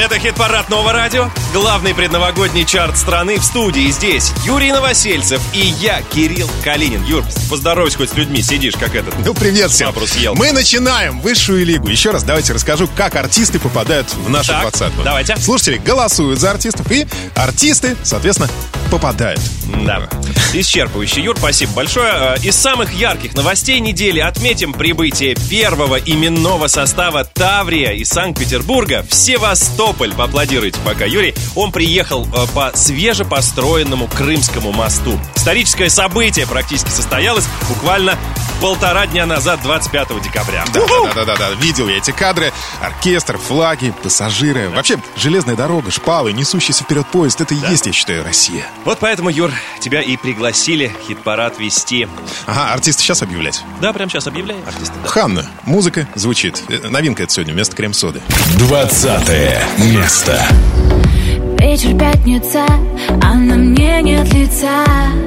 Это хит-парад Нового радио. Главный предновогодний чарт страны в студии. Здесь Юрий Новосельцев и я, Кирилл Калинин. Юр, поздоровайся хоть с людьми, сидишь как этот. Ну, привет всем. Мы начинаем высшую лигу. Еще раз давайте расскажу, как артисты попадают в нашу двадцатку. Давайте. Слушатели голосуют за артистов, и артисты, соответственно, попадают. Да. Исчерпывающий, Юр, спасибо большое. Из самых ярких новостей недели отметим прибытие первого именного состава Таврия из Санкт-Петербурга в Севастополь. Поаплодируйте пока, Юрий. Он приехал по свежепостроенному Крымскому мосту. Историческое событие практически состоялось буквально 1,5 дня назад, 25 декабря. Да, видел я эти кадры. Оркестр, флаги, пассажиры. Вообще, железная дорога, шпалы, несущийся вперед поезд. Это и есть, я считаю, Россия. Вот поэтому, Юр, тебя и пригласили хит-парад вести. Ага, артисты сейчас объявлять? Да, прямо сейчас объявляю артисты. Да. Ханна, музыка звучит. Новинка это сегодня вместо крем-соды. 20-е место. Вечер пятница, а на мне нет лица.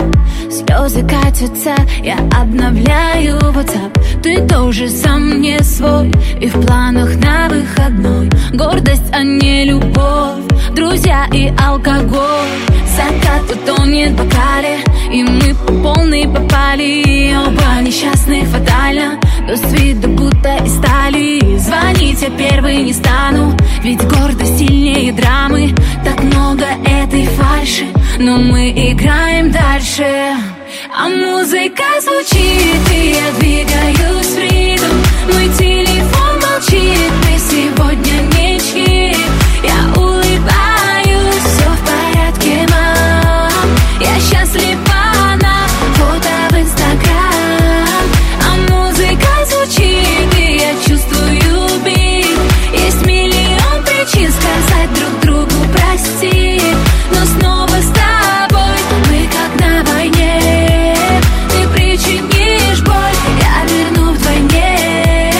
Слезы катятся, я обновляю WhatsApp. Ты тоже сам не свой, и в планах на выходной гордость, а не любовь, друзья и алкоголь. Закат утонет в бокале, и мы по полной попали. Оба несчастных фатально, но с виду будто из стали. Звонить я первый не стану, ведь гордость сильнее драмы. Так много этой фальши, но мы играем дальше. А музыка звучит, и я двигаюсь в ритм. Мой телефон молчит, мы сегодня ничьи. Я улыбаюсь, все в порядке, мам. Я счастлива на фото в Инстаграм. А музыка звучит, и я чувствую бит. Есть миллион причин сказать друг другу прости, но снова с тобой мы как на войне. Ты причинишь боль, я верну вдвойне.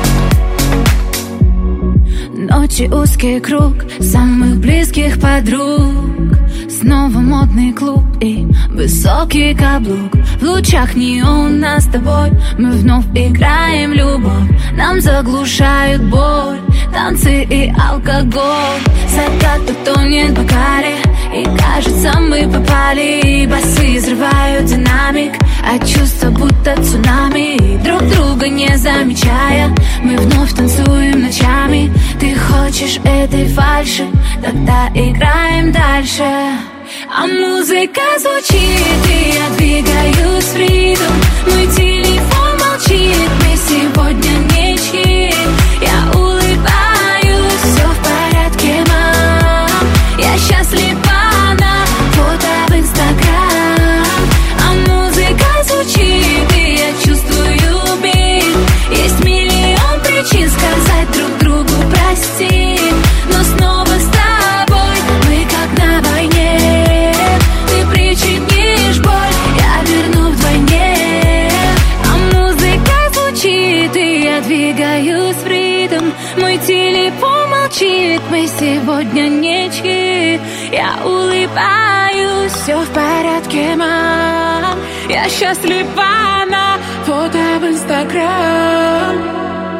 Ночи узкий круг самых близких подруг. Снова модный клуб и высокий каблук. В лучах неона с тобой мы вновь играем любовь. Нам заглушают боль танцы и алкоголь. Закат утонет в бокале, и кажется мы попали. Басы взрывают динамик, а чувства будто цунами. Друг друга не замечая, мы вновь танцуем ночами. Ты хочешь этой фальши, тогда играем дальше. А музыка звучит, и я двигаюсь в ритм. Мой телефон молчит, мы сегодня ничьи. Я улыбаюсь, все в порядке, мам. Я счастлива на фото в Инстаграм. А музыка звучит, и я чувствую бит. Есть миллион причин сказать друг другу прости, но снова с тобой мы как на войне. Ты причинишь боль, я верну вдвойне. А музыка звучит, и я двигаюсь в ритм. Мой телефон молчит, мы сегодня ничьи. Я улыбаюсь, все в порядке, мам. Я счастлива на фото в Инстаграм.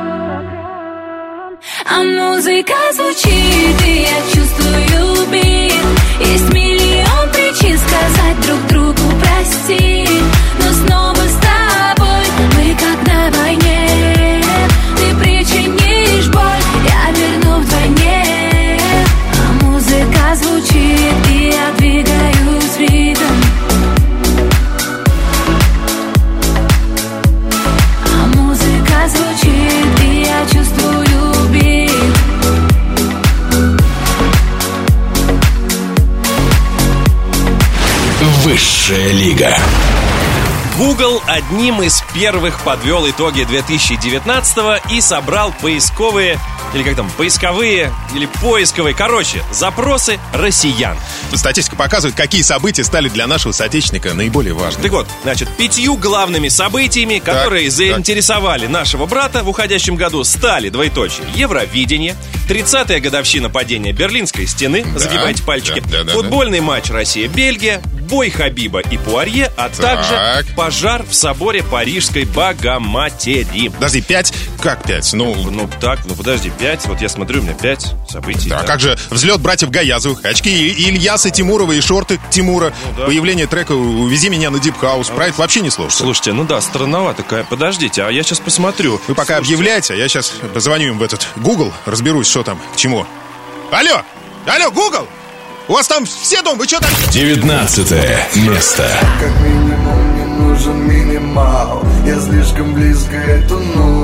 А музыка звучит, и я чувствую бит. Есть миллион причин сказать друг другу прости, но снова с тобой мы как на войне. Ты причинишь боль, я верну вдвойне. А музыка звучит, и я двигаюсь в ритм. А музыка звучит, и я чувствую бит. Высшая лига. Google одним из первых подвел итоги 2019-го и собрал поисковые, или как там, поисковые, или поисковые, короче, запросы россиян. Статистика показывает, какие события стали для нашего соотечественника наиболее важными. Так вот, значит, 5 главными событиями, которые заинтересовали нашего брата в уходящем году, стали, двоеточие, Евровидение, 30-я годовщина падения Берлинской стены, загибайте пальчики, футбольный матч Россия-Бельгия, бой Хабиба и Пуарье, а также пожар в соборе Парижской Богоматери. Подожди, 5? Как 5? Подожди, 5. Вот я смотрю, у меня 5 событий. Да, как же взлет братьев Гаязовых, очки Ильяса Тимурова и шорты Тимура, появление трека «Увези меня на Deep House». Про это вообще не сложно. Слушайте, странновато. Подождите, а я сейчас посмотрю. Вы пока объявляйте, а я сейчас позвоню им в этот Google, разберусь, что там, к чему. Алло, Google! У вас там все дома, вы что там? 19 место. Как минимум мне нужен минимал. Я слишком близко эту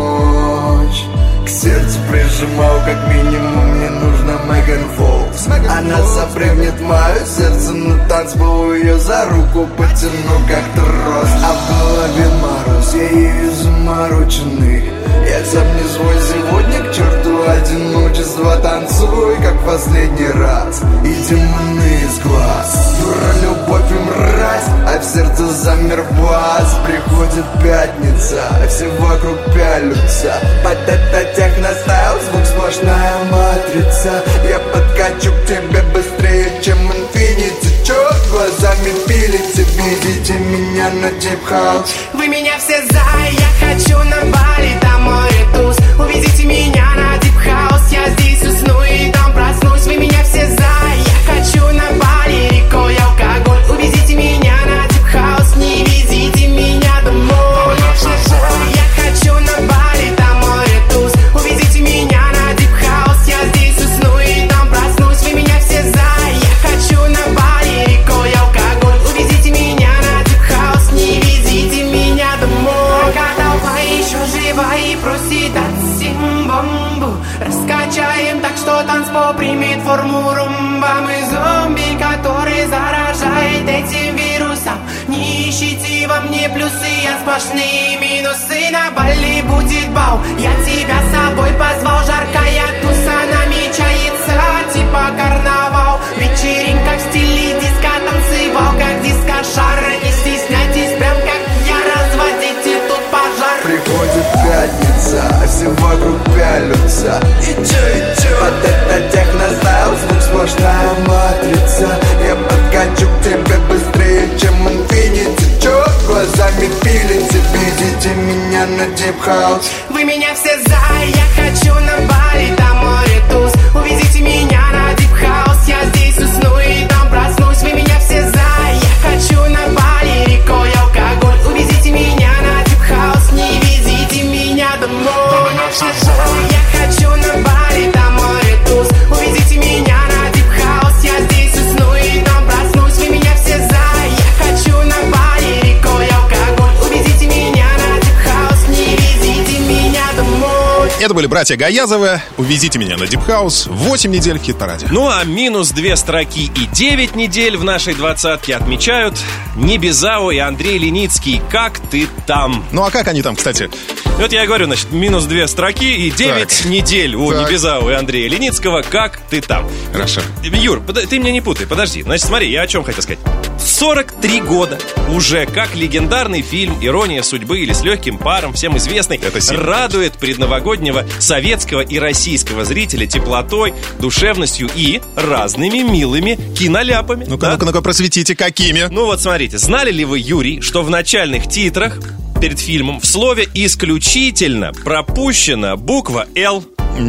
ночь к сердцу прижимал. Как минимум мне нужна Меган Фокс. Она запрыгнет мое сердце на танцпол. Ее за руку потяну как трос. А в голове мороз, я ею замороченный. Я сам не свой сегодня, к черту одиночество. Танцуй, как в последний раз. И демоны из глаз. Дура, любовь и мразь, а в сердце замер бас. Приходит пятница, а все вокруг пялются. Под это техностайл, звук сплошная матрица. Я подкачу к тебе быстрее, чем Infinity. Чё глазами пилите, видите меня на Deep House. Вы меня все за, я хочу на Бали, там море туз. Увезите меня на Deep House, я здесь усну и там проснусь. Вы меня все за, я хочу на Бали, рекой алкоголь. Увезите меня на Deep House, не везите меня домой. Я хочу на Бали, там море туз. Увезите меня на Deep House, я здесь усну и там проснусь. Вы меня все за, я хочу на Бали, рекой алкоголь. Увезите меня на Deep House, не везите меня домой. Толпа еще жива и просит дать им бомбу. Раскачаем так, что танцпол примет форму румба. Мы зомби, который заражает этим вирусом. Не ищите во мне плюсы, я сплошные минусы. На Бали будет бал, я тебя с собой позвал. Жаркая туса намечается, типа карнавал. Вечеринка в стиле диска, танцевал как дискошар. Не стесняйтесь, прям как я, разводите тут пожар. Приходит пятница, а все вокруг пялются. И чё? Под это техностайл, звук сплошная матрица. Я подкачу к тебе быстрее, чем Infinity. Чё глазами пилите, видите меня на Deep House. Вы меня все за, я хочу на Бали, там море туз. Увезите меня на Deep House, я здесь усну и там проснусь. Вы меня все за, я хочу на Бали, рекой алкоголь. Увезите меня на Deep House, не везите меня домой. Вы меня все за, я хочу на Бали, там море туз. Увезите меня на Deep House, я здесь усну и там проснусь. Вы меня все за, я хочу на Бали, рекой алкоголь. Увезите меня на Deep House, не везите меня домой. Это были братья Гаязовы. «Увезите меня на Deep House». 8 недель в хит-параде. Ну а минус 2 строки и 9 недель в нашей двадцатке отмечают Небезао и Андрей Леницкий. «Как ты там?». Ну а как они там, кстати? Вот я и говорю, значит, минус 2 строки и 9 недель у Небезао и Андрея Леницкого. «Как ты там?». Хорошо. Юр, ты меня не путай, подожди. Значит, смотри, я о чем хотел сказать. 43 года уже как легендарный фильм «Ирония судьбы» или «С легким паром», всем известный, радует предновогоднего советского и российского зрителя теплотой, душевностью и разными милыми киноляпами. Ну-ка, ну-ка, просветите, какими? Ну вот смотрите, знали ли вы, Юрий, что в начальных титрах перед фильмом в слове «исключительно» пропущена буква «Л»?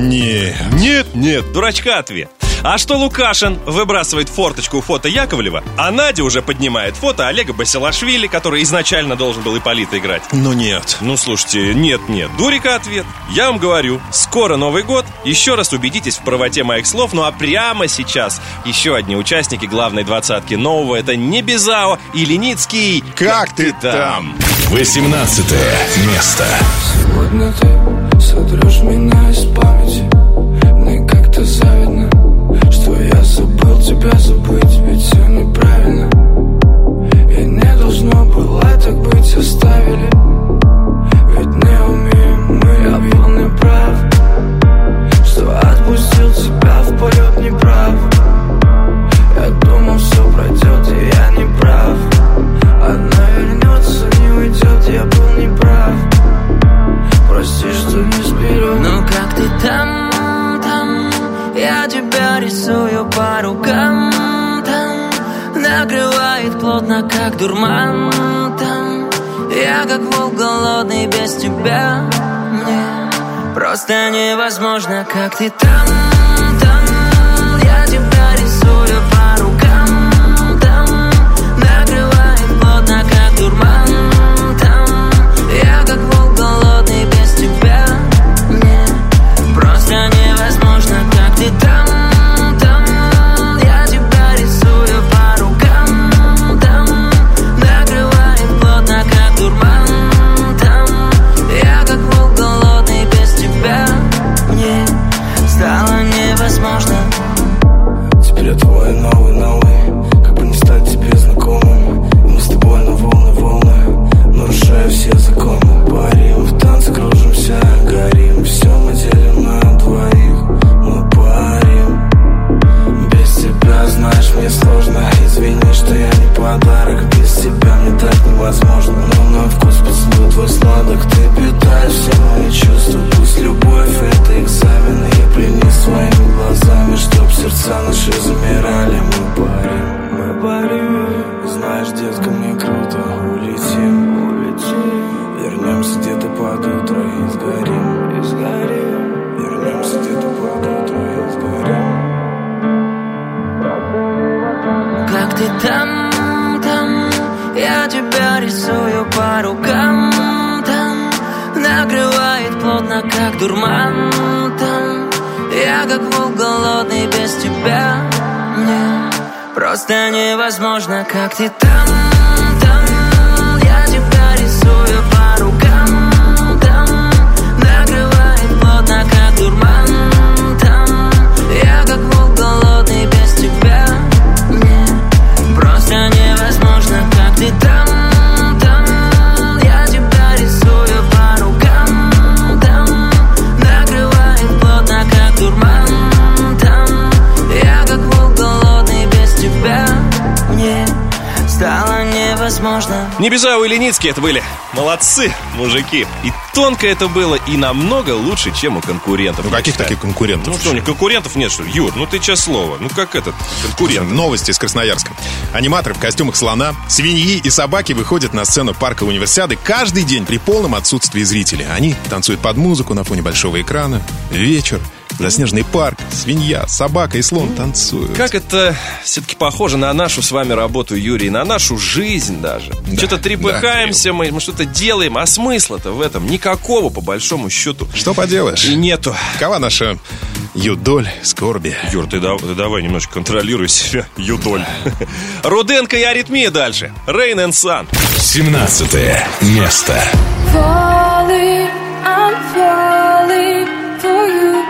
Нет, дурачка ответ. А что Лукашин выбрасывает форточку у фото Яковлева, а Надя уже поднимает фото Олега Басилашвили, который изначально должен был Ипполита играть? Ну нет. Ну слушайте, нет, дурика ответ. Я вам говорю, скоро Новый год, еще раз убедитесь в правоте моих слов. Ну а прямо сейчас еще одни участники главной двадцатки нового. Это Небезао и Леницкий. «Как ты там?». 18 место. Сегодня ты сотрешь меня из памяти. Мне как-то завидно, что я забыл тебя забыть, ведь все неправильно. И не должно было так быть, оставили. Ведь не умеем мы, я был неправ, что отпустил тебя в полет неправ. Я думал, все пройдет, и я не прав. Она вернется, не уйдет, я был неправ. Прости, что не сберег. Ну как ты там? плотно, как дурман. Там я как волк голодный без тебя. Мне просто невозможно, как ты там. Я тебя рисую по рукам. Там накрывает плотно, как дурман. Там я как волк голодный без тебя. Мне просто невозможно, как ты там. Стало невозможно. Теперь я твой новый, как бы не стать тебе знакомым. И мы с тобой на волны, нарушая все законы. Парим, в танце кружимся, горим. Все мы делим на двоих, мы парим. Без тебя, знаешь, мне сложно. Извини, что я не подарок. Без тебя мне так невозможно. Но на вкус поцелуй твой сладок. Ты питаешь все мои чувства. Пусть любовь это экзамен. И плени своими глазами, чтоб сердца наши замирали. Мы парим. Знаешь, детка, мне круто. Улетим. Вернемся где-то под утро и сгорим. Вернемся где-то под утро и сгорим. Как ты там, я тебя рисую по рукам. Там накрывает плотно, как дурман. Там я как волк голодный без тебя. Мне просто невозможно, как ты там. Я тебя рисую по рукам. Там накрывает плотно, как дурман. Там я как волк голодный без тебя. Мне просто невозможно, как ты там. Я тебя рисую по рукам. Там накрывает плотно, как дурман. Там я как волк голодный без тебя. Мне стало невозможно. Небезао и Леницкий это были. Молодцы, мужики. И тонко это было, и намного лучше, чем у конкурентов. Ну, каких таких конкурентов? Ну что, у них конкурентов нет, что ли? Юр, ну ты честное слово. Ну как этот конкурент? Новости из Красноярска. Аниматоры в костюмах слона, свиньи и собаки выходят на сцену парка Универсиады каждый день при полном отсутствии зрителей. Они танцуют под музыку на фоне большого экрана. Вечер. Заснеженный парк, свинья, собака и слон танцуют. Как это все-таки похоже на нашу с вами работу, Юрий, на нашу жизнь даже. Да, что-то трепыхаемся, мы что-то делаем, а смысла-то в этом никакого, по большому счету. Что поделаешь? И нету. Какова наша юдоль скорби? Юр, ты давай немножко контролируй себя, юдоль. Руденко и Аритмия дальше. Rain and Sun. 17 место. Falling, I'm falling for you.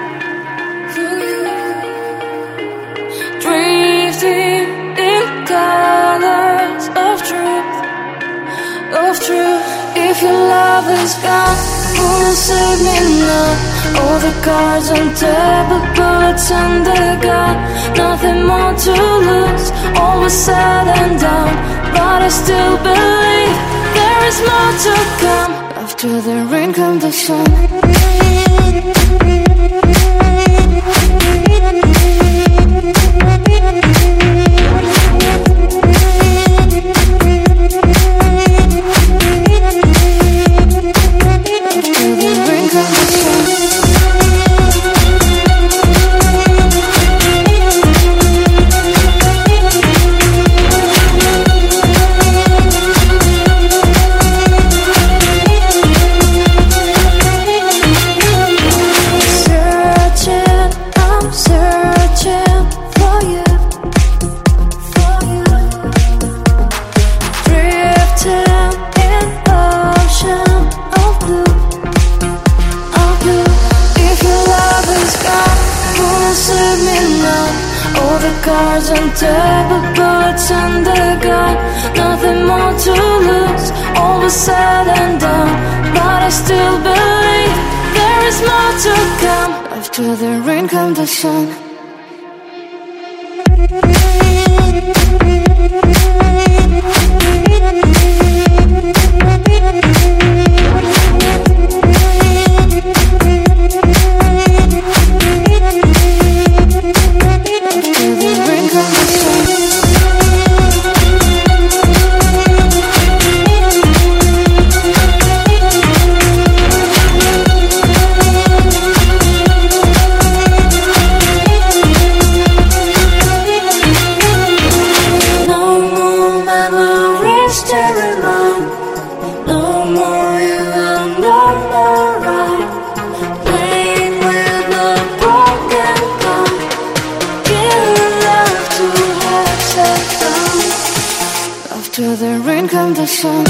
Drifting in colors of truth. If your love is gone, won't save me now. All the cards on table, bullets in the gun. Nothing more to lose, all was said and done. But I still believe there is more to come. After the rain comes the sun. Cards on table, bullets in the gun. Nothing more to lose, all was said and done. But I still believe there is more to come. After the rain comes the sun. Until the rain comes the sun.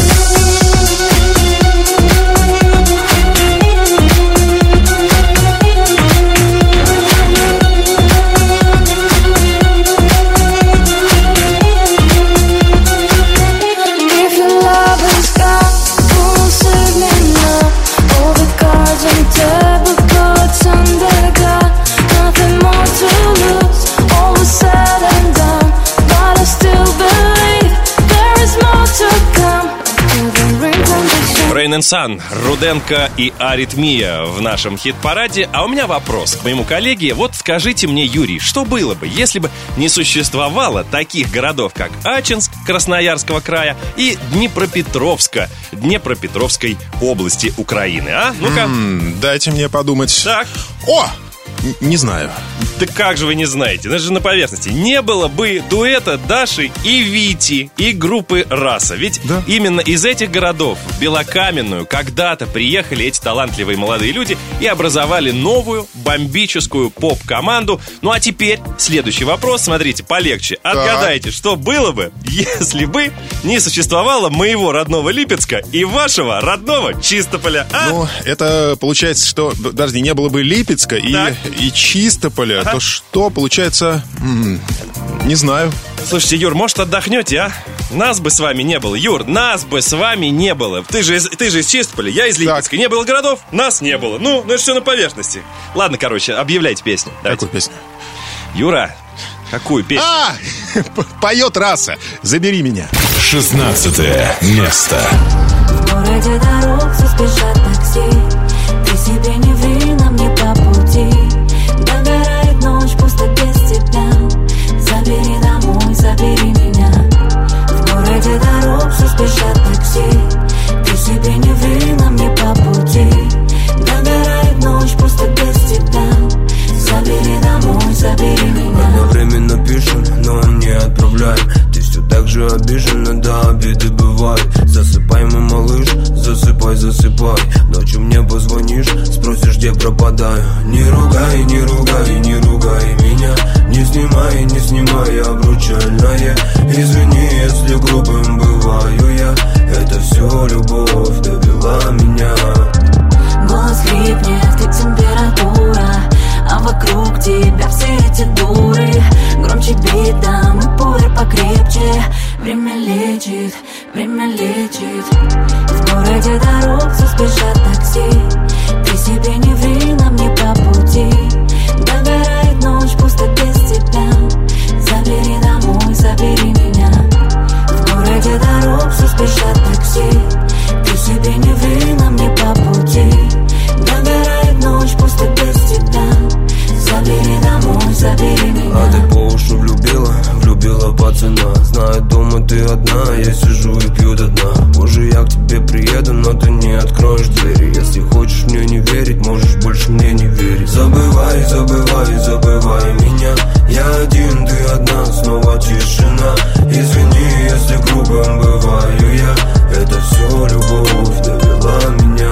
Rain and Sun, Руденко и Аритмия в нашем хит-параде. А у меня вопрос к моему коллеге. Вот скажите мне, Юрий, что было бы, если бы не существовало таких городов, как Ачинск Красноярского края и Днепропетровска Днепропетровской области Украины, а? Ну-ка. Дайте мне подумать. Так. О! Не знаю. Да как же вы не знаете? Это же на поверхности. Не было бы дуэта Даши и Вити и группы «Раса». Ведь именно из этих городов в Белокаменную когда-то приехали эти талантливые молодые люди и образовали новую бомбическую поп-команду. Ну а теперь следующий вопрос. Смотрите, полегче. Отгадайте, что было бы, если бы не существовало моего родного Липецка и вашего родного Чистополя, а? Ну, это получается, что... Подожди, не было бы Липецка и Чистополя, то что получается? Не знаю. Слушайте, Юр, может, отдохнете, а? Нас бы с вами не было. Юр, нас бы с вами не было. Ты же из Чистополя, я из Липецка. Не было городов, нас не было. Ну, это все на поверхности. Ладно, короче, объявляйте песню. Какую песню? Юра, какую песню? Поет «Раса». «Забери меня». 16 место. В городе дорог все спешат такси. Ты себе не ври, нам не по пути. Догорает ночь, пусто без тебя. Забери домой, забери меня. В городе дорог все спешат такси. Ты себе не ври, нам не по пути. Догорает ночь, пусто без тебя. Забери домой, забери меня. Одновременно пишем, но не отправляем. Ты все так же обижена, да, обиды бывают. Засыпай, мой малыш, засыпай, засыпай. Ночью мне позвонишь, спросишь, где пропадаю. Не ругай, не ругай, не ругай меня. Не снимай обручальное. Извини, если грубым бываю я. Это все любовь довела меня. Голос хрипнет, как температура, а вокруг тебя все эти дуры. Громче бит, дам и пуэр покрепче. Время лечит, время лечит. В городе дорог все спешат такси. Ты себе не ври, нам не по пути. Догорает ночь, пусто без тебя. Забери домой, забери меня. В городе дорог все спешат такси. Ты себе не ври, нам не по пути. Догорает ночь, пусто без тебя. Забери домой, забери меня. А ты по уши влюбила пацана. Знаю, дома ты одна, я сижу и пью до дна. Позже я к тебе приеду, но ты не откроешь двери. Если хочешь мне не верить, можешь больше мне не верить. Забывай, забывай, забывай меня. Я один, ты одна, снова тишина. Извини, если грубым бываю я. Это все любовь довела меня.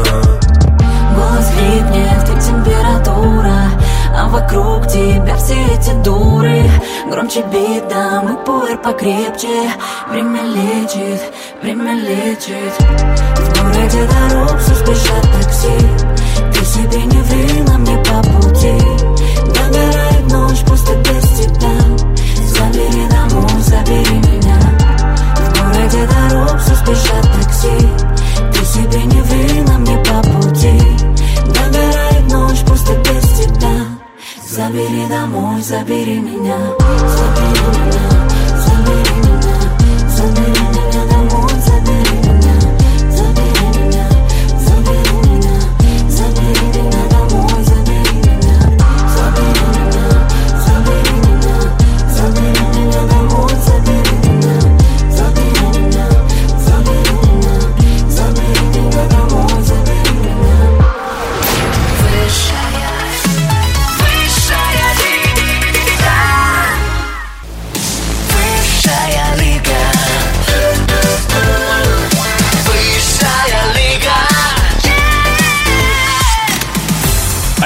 Голос хрипнет, как температура, а вокруг тебя все эти дуры. Громче бит, дам и пуэр покрепче. Время лечит, время лечит. В городе дорог все спешат такси. Ты себе не ври, нам не по пути. Догорает ночь, пусто без тебя. Забери домой, забери меня. В городе дорог все спешат такси. Ты себе не ври, нам не по пути. Догорает ночь, пусто без тебя. Забери домой, забери меня. Забери меня, забери меня. Забери меня домой, забери меня. Забери меня, забери меня. Забери меня домой, забери меня. Забери меня, забери меня. Забери меня домой, забери меня. Забери меня, забери меня. Забери меня домой, забери меня. Высшая лига.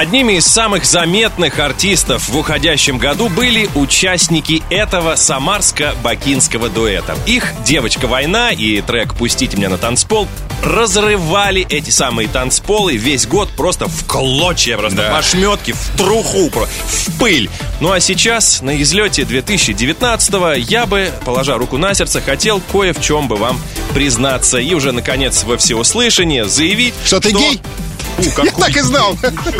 Одними из самых заметных артистов в уходящем году были участники этого самарско-бакинского дуэта. Их «Девочка война» и трек «Пустите меня на танцпол» разрывали эти самые танцполы весь год просто в клочья, просто в ошметки, в труху, в пыль. Ну а сейчас, на излете 2019-го, я бы, положа руку на сердце, хотел кое в чем бы вам признаться и уже, наконец, во всеуслышание заявить, что ты гей? Я так и знал.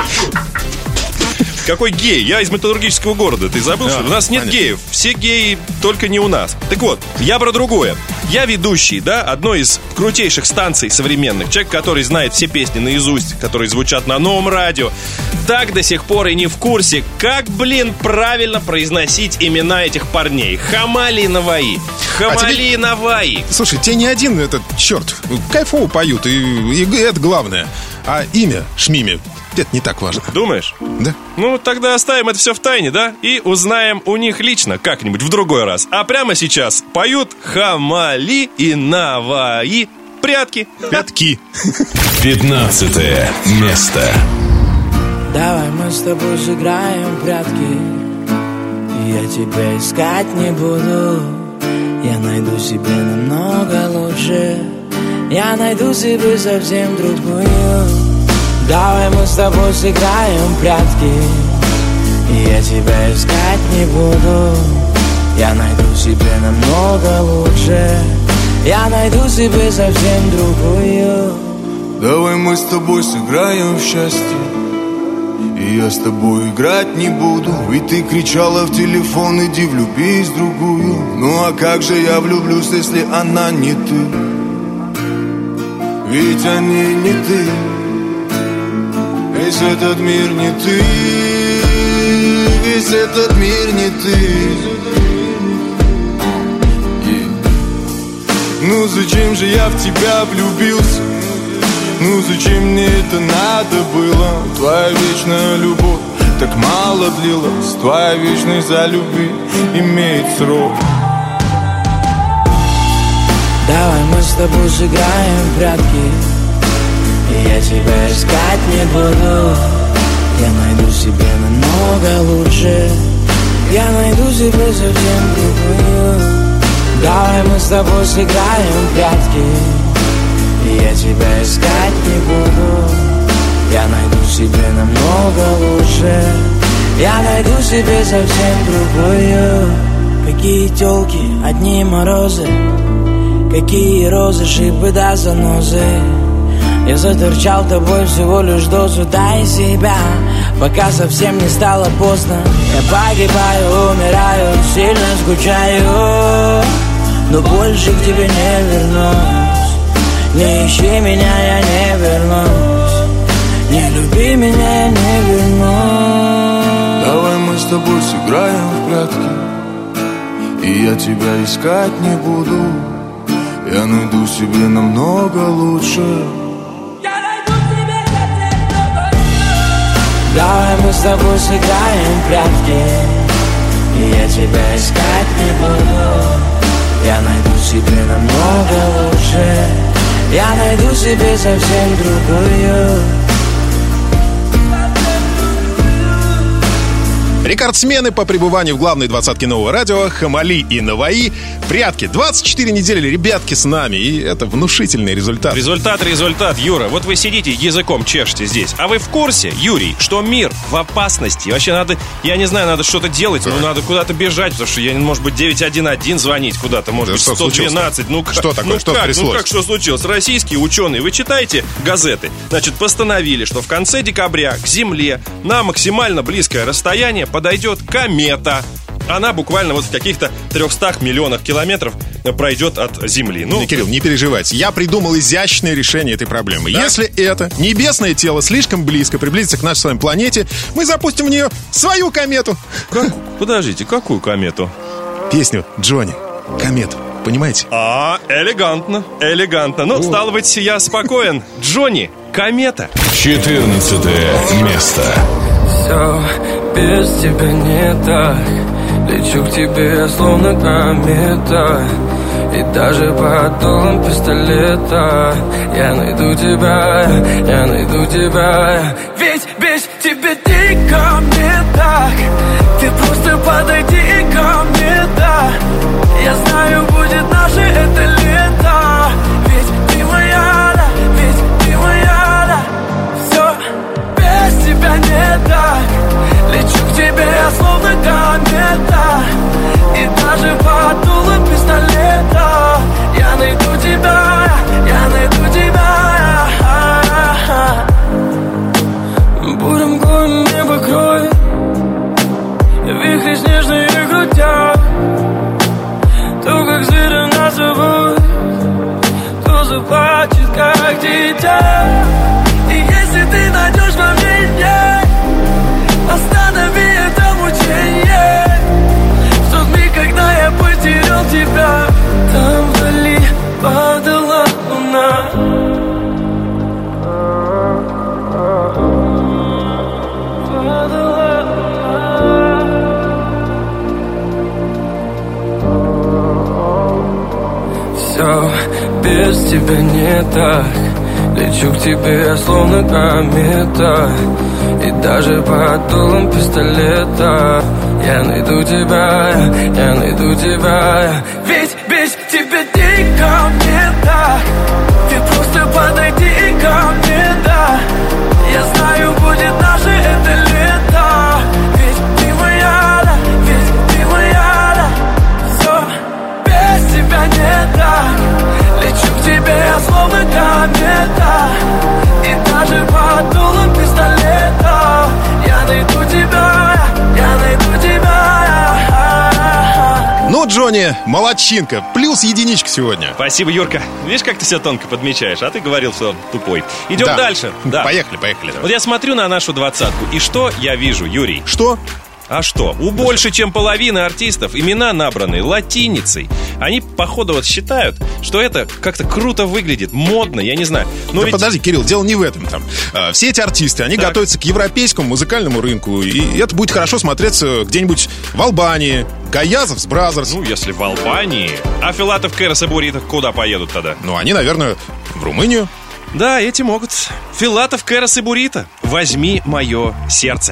Какой гей? Я из металлургического города. Ты забыл, что у нас нет геев? Все геи, только не у нас. Так вот, я про другое. Я ведущий, одной из крутейших станций современных. Человек, который знает все песни наизусть, которые звучат на новом радио. Так до сих пор и не в курсе, как, правильно произносить имена этих парней. Хамали и Наваи. Хамали и Наваи. Слушай, тебе не один этот черт кайфово поют, и это главное. А имя Шмими — это не так важно. Думаешь? Да. Ну, тогда оставим это все в тайне, и узнаем у них лично как-нибудь в другой раз. А прямо сейчас поют Хамали и Наваи. Прятки. Пятки. 15 место. Давай мы с тобой сыграем в прятки. Я тебя искать не буду. Я найду себе намного лучше. Я найду себе совсем другую. Давай мы с тобой сыграем в прятки. Я тебя искать не буду. Я найду себе намного лучше. Я найду себе совсем другую. Давай мы с тобой сыграем в счастье. И я с тобой играть не буду. Ведь ты кричала в телефон: иди влюбись в другую. Ну а как же я влюблюсь, если она не ты? Ведь они не ты. Весь этот мир не ты. Весь этот мир не ты. Ну зачем же я в тебя влюбился? Ну зачем мне это надо было? Твоя вечная любовь так мало длилась. Твоя вечность за любви имеет срок. Давай мы с тобой сыграем в прятки. И я тебя искать не буду. Я найду себе намного лучше. Я найду себе совсем другую. Давай мы с тобой сыграем в прятки. И я тебя искать не буду. Я найду себе намного лучше. Я найду себе совсем другую. Какие тёлки, одни морозы. Какие розы, шипы да занозы. Я заторчал тобой всего лишь дозу, дай себя, пока совсем не стало поздно. Я погибаю, умираю, сильно скучаю, но больше к тебе не вернусь. Не ищи меня, я не вернусь. Не люби меня, я не вернусь. Давай мы с тобой сыграем в прятки. И я тебя искать не буду. Я найду себе намного лучше. Я найду себе совсем другую. Давай мы с тобой сыграем в прятки. И я тебя искать не буду. Я найду себе намного лучше. Я найду себе совсем другую. Рекордсмены по пребыванию в главной двадцатке нового радио Хамали и Наваи. Прятки. 24 недели, ребятки, с нами. И это внушительный результат. Результат, Юра. Вот вы сидите, языком чешете здесь. А вы в курсе, Юрий, что мир в опасности? Вообще надо, я не знаю, надо что-то делать. Ну, надо куда-то бежать, потому что, может быть, 911 звонить куда-то. Может быть, 112. Что такое? Что тряслось? Что случилось? Российские ученые, вы читаете газеты? Значит, постановили, что в конце декабря к Земле на максимально близкое расстояние подойдет комета. Она буквально вот в каких-то 300 миллионах километров пройдет от Земли. Ну, Кирилл, не переживайте. Я придумал изящное решение этой проблемы. Да? Если это небесное тело слишком близко приблизится к нашей с вами планете, мы запустим в нее свою комету. Подождите, какую комету? Песню Джонни. Комету. Понимаете? Элегантно. Ну, стало быть, я спокоен. Джонни, комета. 14 место. Все без тебя не так. Лечу к тебе, словно комета. И даже под дулом пистолета я найду тебя. Ведь без тебя ко мне так. Ты просто подойди ко мне, да. Я знаю, будет наше это лето. Ведь ты моя, да, ведь ты моя, да. Все без тебя не так. Лечу к тебе, я словно комета. И даже под дулом пистолета я найду тебя, я найду тебя. Бурым горем небо кроет, вихри снежные крутят. То, как звери нас зовут, то заплачет, как дитя. И если ты найдешь во мне, останови это мучение. В тот миг, когда я потерял тебя, там вдали падала луна. Все без тебя не так. Лечу к тебе, я словно комета. И даже под дулом пистолета я найду тебя, я найду тебя. Ведь без тебя ты ко мне так. Ты просто подойди ко мне, да. Я знаю, будет наше это лето. Ведь ты моя, да, ведь ты моя, да. Все без тебя не так. Лечу к тебе, я словно комета. И даже под дулом пистолета я найду тебя, я найду тебя. Ну, Джонни, молодчинка. Плюс единичка сегодня. Спасибо, Юрка. Видишь, как ты все тонко подмечаешь, а ты говорил, что тупой. Идем дальше. Да. Поехали. Вот я смотрю на нашу двадцатку, и что я вижу, Юрий? Что? А что? У больше, чем половины артистов имена набраны латиницей. Они, походу, вот считают, что это как-то круто выглядит, модно, я не знаю. Но да ведь... подожди, Кирилл, дело не в этом там. Все эти артисты, они готовятся к европейскому музыкальному рынку, и это будет хорошо смотреться где-нибудь в Албании. Гаязов с Бразерс. Ну, если в Албании. А Филатов, Кэрос и Бурито куда поедут тогда? Ну, они, наверное, в Румынию. Да, эти могут. Филатов, Кэрос и Бурито. Возьми мое сердце.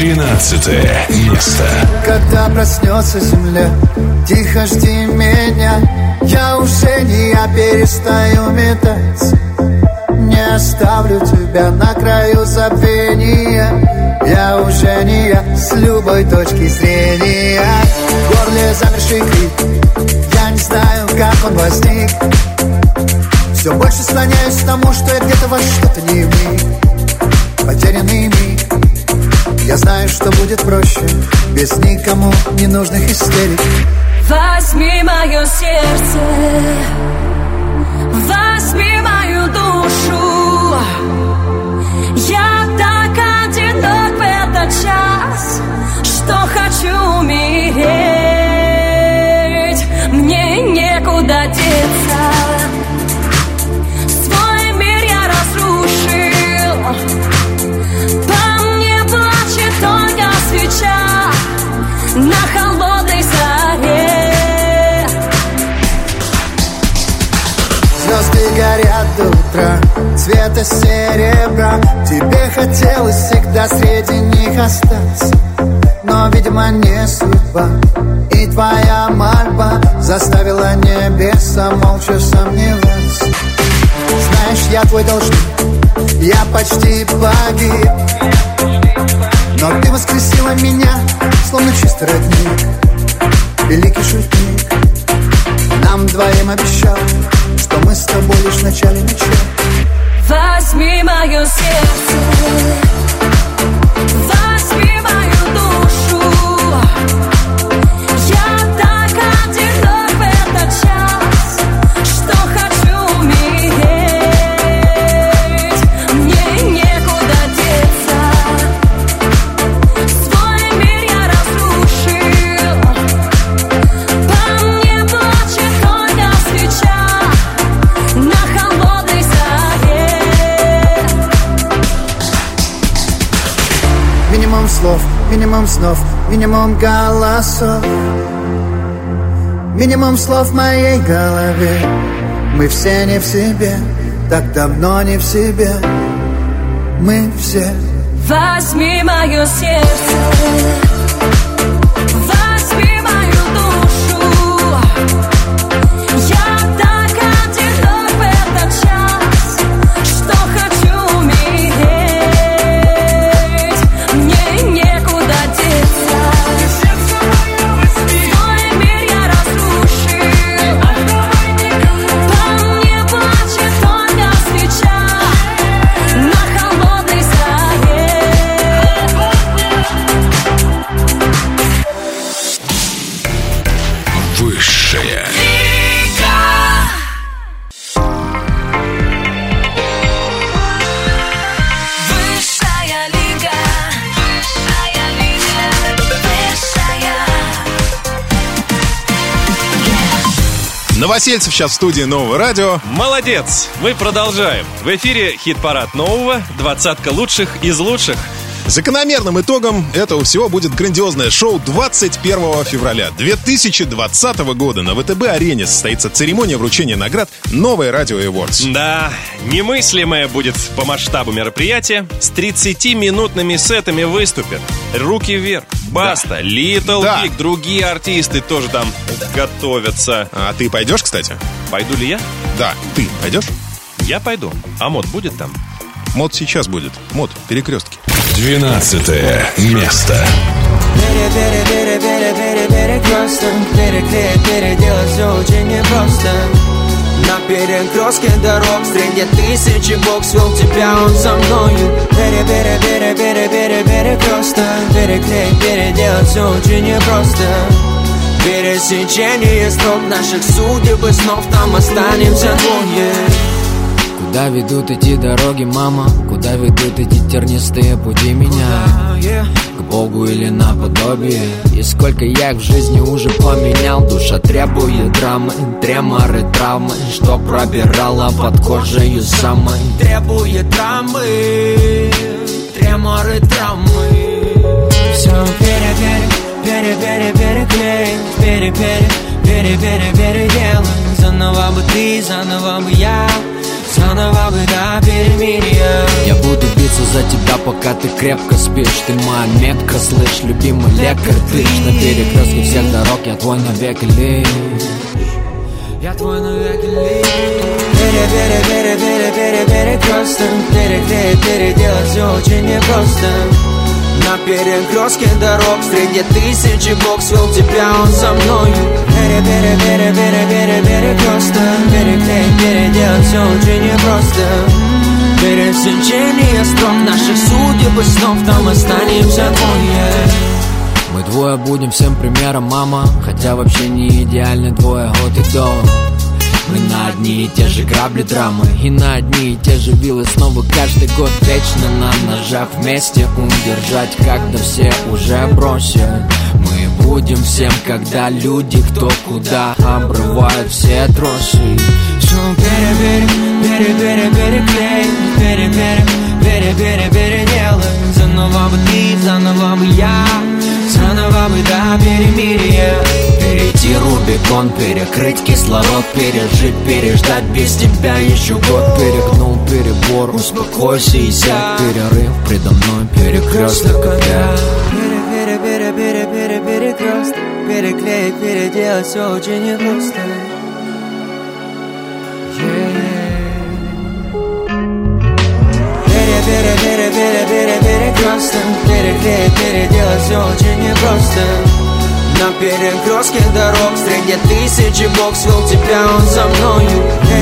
13 место. Когда проснется земля, тихо жди меня. Я уже не я, перестаю метать. Не оставлю тебя на краю забвения. Я уже не я, с любой точки зрения. В горле замерший крик, я не знаю, как он возник. Все больше склоняюсь к тому, что я где-то во что-то не вник. Потерянный миг. Я знаю, что будет проще без никому ненужных истерик. Возьми мое сердце, возьми мою душу. Я так одинок в этот час, что хочу умереть. Мне некуда деться. Свой мир я разрушил. По мне плачет только свеча на холодной заре. Звезды горят до утра, цвета серебра. Тебе хотелось всегда среди них остаться, но, видимо, не судьба. И твоя мольба заставила небеса молча сомневаться. Знаешь, я твой должник, я почти погиб, но ты воскресила меня, словно чистый родник. Великий шутник нам двоим обещал, что мы с тобой лишь в начале начала. Возьми мое сердце, возьми мою душу. Я так одинок в этот час, что хочу умереть. Мне некуда деться. Свой мир я разрушил. По мне плачет только свеча на холодной заре. Минимум слов, минимум снов, минимум голосов. Минимум слов в моей голове. Мы все не в себе, так давно не в себе. Мы все возьми мое сердце, возьми мою душу. Я так одинок в этот час, что хочу умереть. Мне некуда деться. Твой мир я разрушил. По мне плачет только свеча на холодной заре. Высшая. Высшая лига. Высшая лига. Высшая. Новосельцев сейчас в студии Нового радио. Молодец! Мы продолжаем. В эфире хит-парад нового, 20 лучших из лучших. Закономерным итогом этого всего будет грандиозное шоу 21 февраля 2020 года. На ВТБ-арене состоится церемония вручения наград «Новое радио Awards». Да, немыслимое будет по масштабу мероприятие. С 30-минутными сетами выступят «Руки вверх», «Баста», «Little Да. Big», другие артисты тоже там готовятся. А ты пойдешь, кстати? Пойду ли я? Да, ты пойдешь? Я пойду. А Мод будет там? Мод сейчас будет. Мод, перекрестки. 12 место. Перекресток, переклеить, переделать все очень непросто. На перекрестке дорог среди тысячи Бог свел тебя, он со мною. Перекресток, переклеить, переделать все очень непросто. Пересечение строк наших судеб и снов, там останемся двое. Куда ведут эти дороги, мама? Куда ведут эти тернистые пути меня? К Богу или наподобие? И сколько я их в жизни уже поменял. Душа требует драмы, треморы, травмы, что пробирала под кожей самой. Требует драмы, треморы, травмы. Все переделай. Заново бы ты, заново бы я, заново бы до перемирия. Я буду биться за тебя, пока ты крепко спишь. Ты моя метка, слышь, любимый лекарь. Ты на перекрестке всех дорог, я твой навеки лишь. Я твой навеки лишь. Перекресток, переклеить, переделать все очень непросто. На перекрестке дорог среди тысячи Бог свел тебя, он со мною. Перекресток, переклеить, переделать все очень непросто. Пересечение строк наших судеб и снов, там останемся двое. Мы двое будем всем примером, мама. Хотя вообще не идеальны двое от и до. Мы на одни и те же грабли драмы и на одни и те же вилы снова каждый год. Вечно на ножах вместе удержать, когда все уже бросят. Мы будем всем, когда люди кто куда обрывают все тросы. Все переделай. Заново бы ты, заново бы я, заново бы до перемирия. Перейти Рубикон, перекрыть кислород, пережить, переждать без тебя еще год. Перегнул перебор, успокойся и сядь. Перерыв предо мной, перекресток опять. Перекресток, переклеить, переделать все очень непросто. Перекресток, переклеить, переделать все очень непросто. На перекрестке дорог среди тысячи Бог свел тебя, он со мною.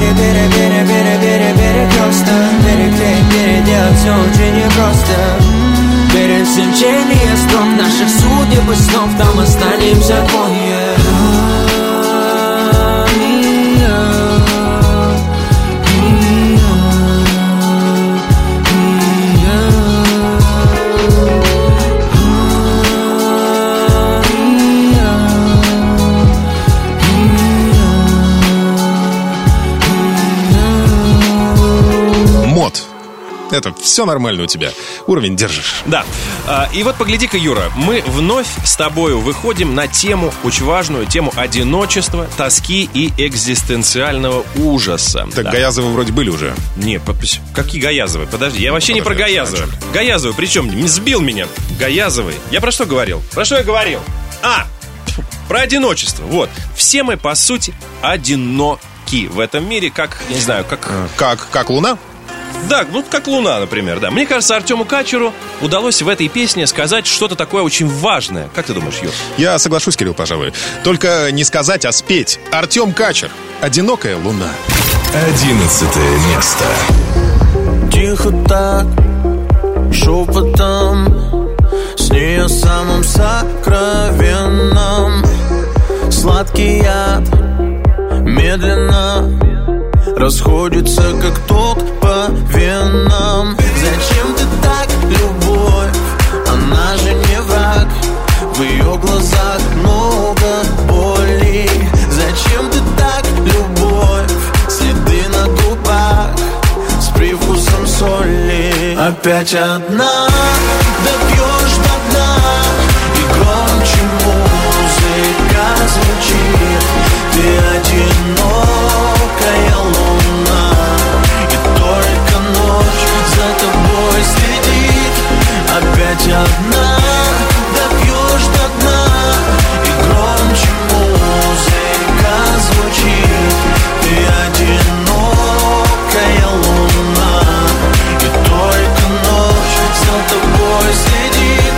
Перекресток, переклеить, переделать все очень непросто. Пересечение строк наших судеб и снов, там останемся двое. Это все нормально у тебя. Уровень держишь. Да. И вот погляди-ка, Юра, мы вновь с тобою выходим на тему, очень важную тему одиночества, тоски и экзистенциального ужаса. Так да. Гаязовы вроде были уже. Нет, какие Гаязовы? Подожди, я вообще не про Гаязовы. Гаязовы, причем не сбил меня. Гаязовы. Я про что говорил? Про что я говорил? Про одиночество. Вот. Все мы, по сути, одиноки в этом мире, как, я не знаю, Как Луна? Да, ну как Луна, например, да. Мне кажется, Артему Качеру удалось в этой песне сказать что-то такое очень важное. Как ты думаешь, Юр? Я соглашусь, Кирилл, пожалуй. Только не сказать, а спеть. Артем Качер. «Одинокая луна». 11 место. Тихо так, шепотом, с ней о самом сокровенном. Сладкий яд медленно расходится, как ток по венам. Зачем ты так, любовь? Она же не враг. В ее глазах много боли. Зачем ты так, любовь? Следы на губах с привкусом соли. Опять одна, допьешь до дна, и громче музыка звучит. Ты одинокая луна, и только ночь за тобой следит. Опять одна, допьешь до дна, и громче музыка звучит. Ты одинокая луна, и только ночь за тобой следит.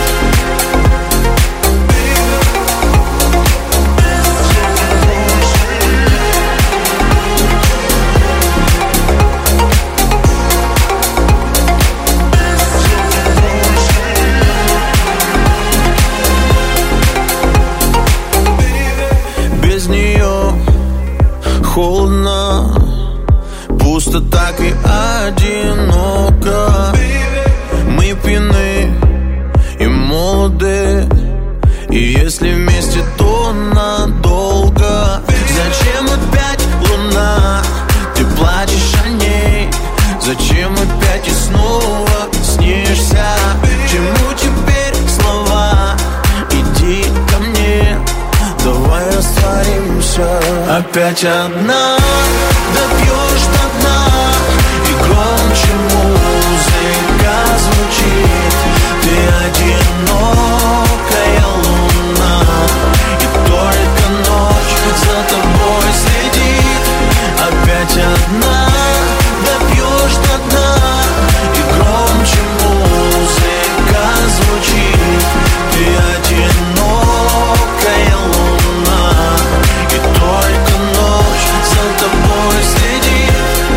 опять одна, допьешь до дна, и громче музыка звучит. Ты одинокая луна, и только ночь за тобой следит. Опять одна, допьешь до дна, и громче музыка звучит. Ты одинокая луна, и только ночь за тобой следит.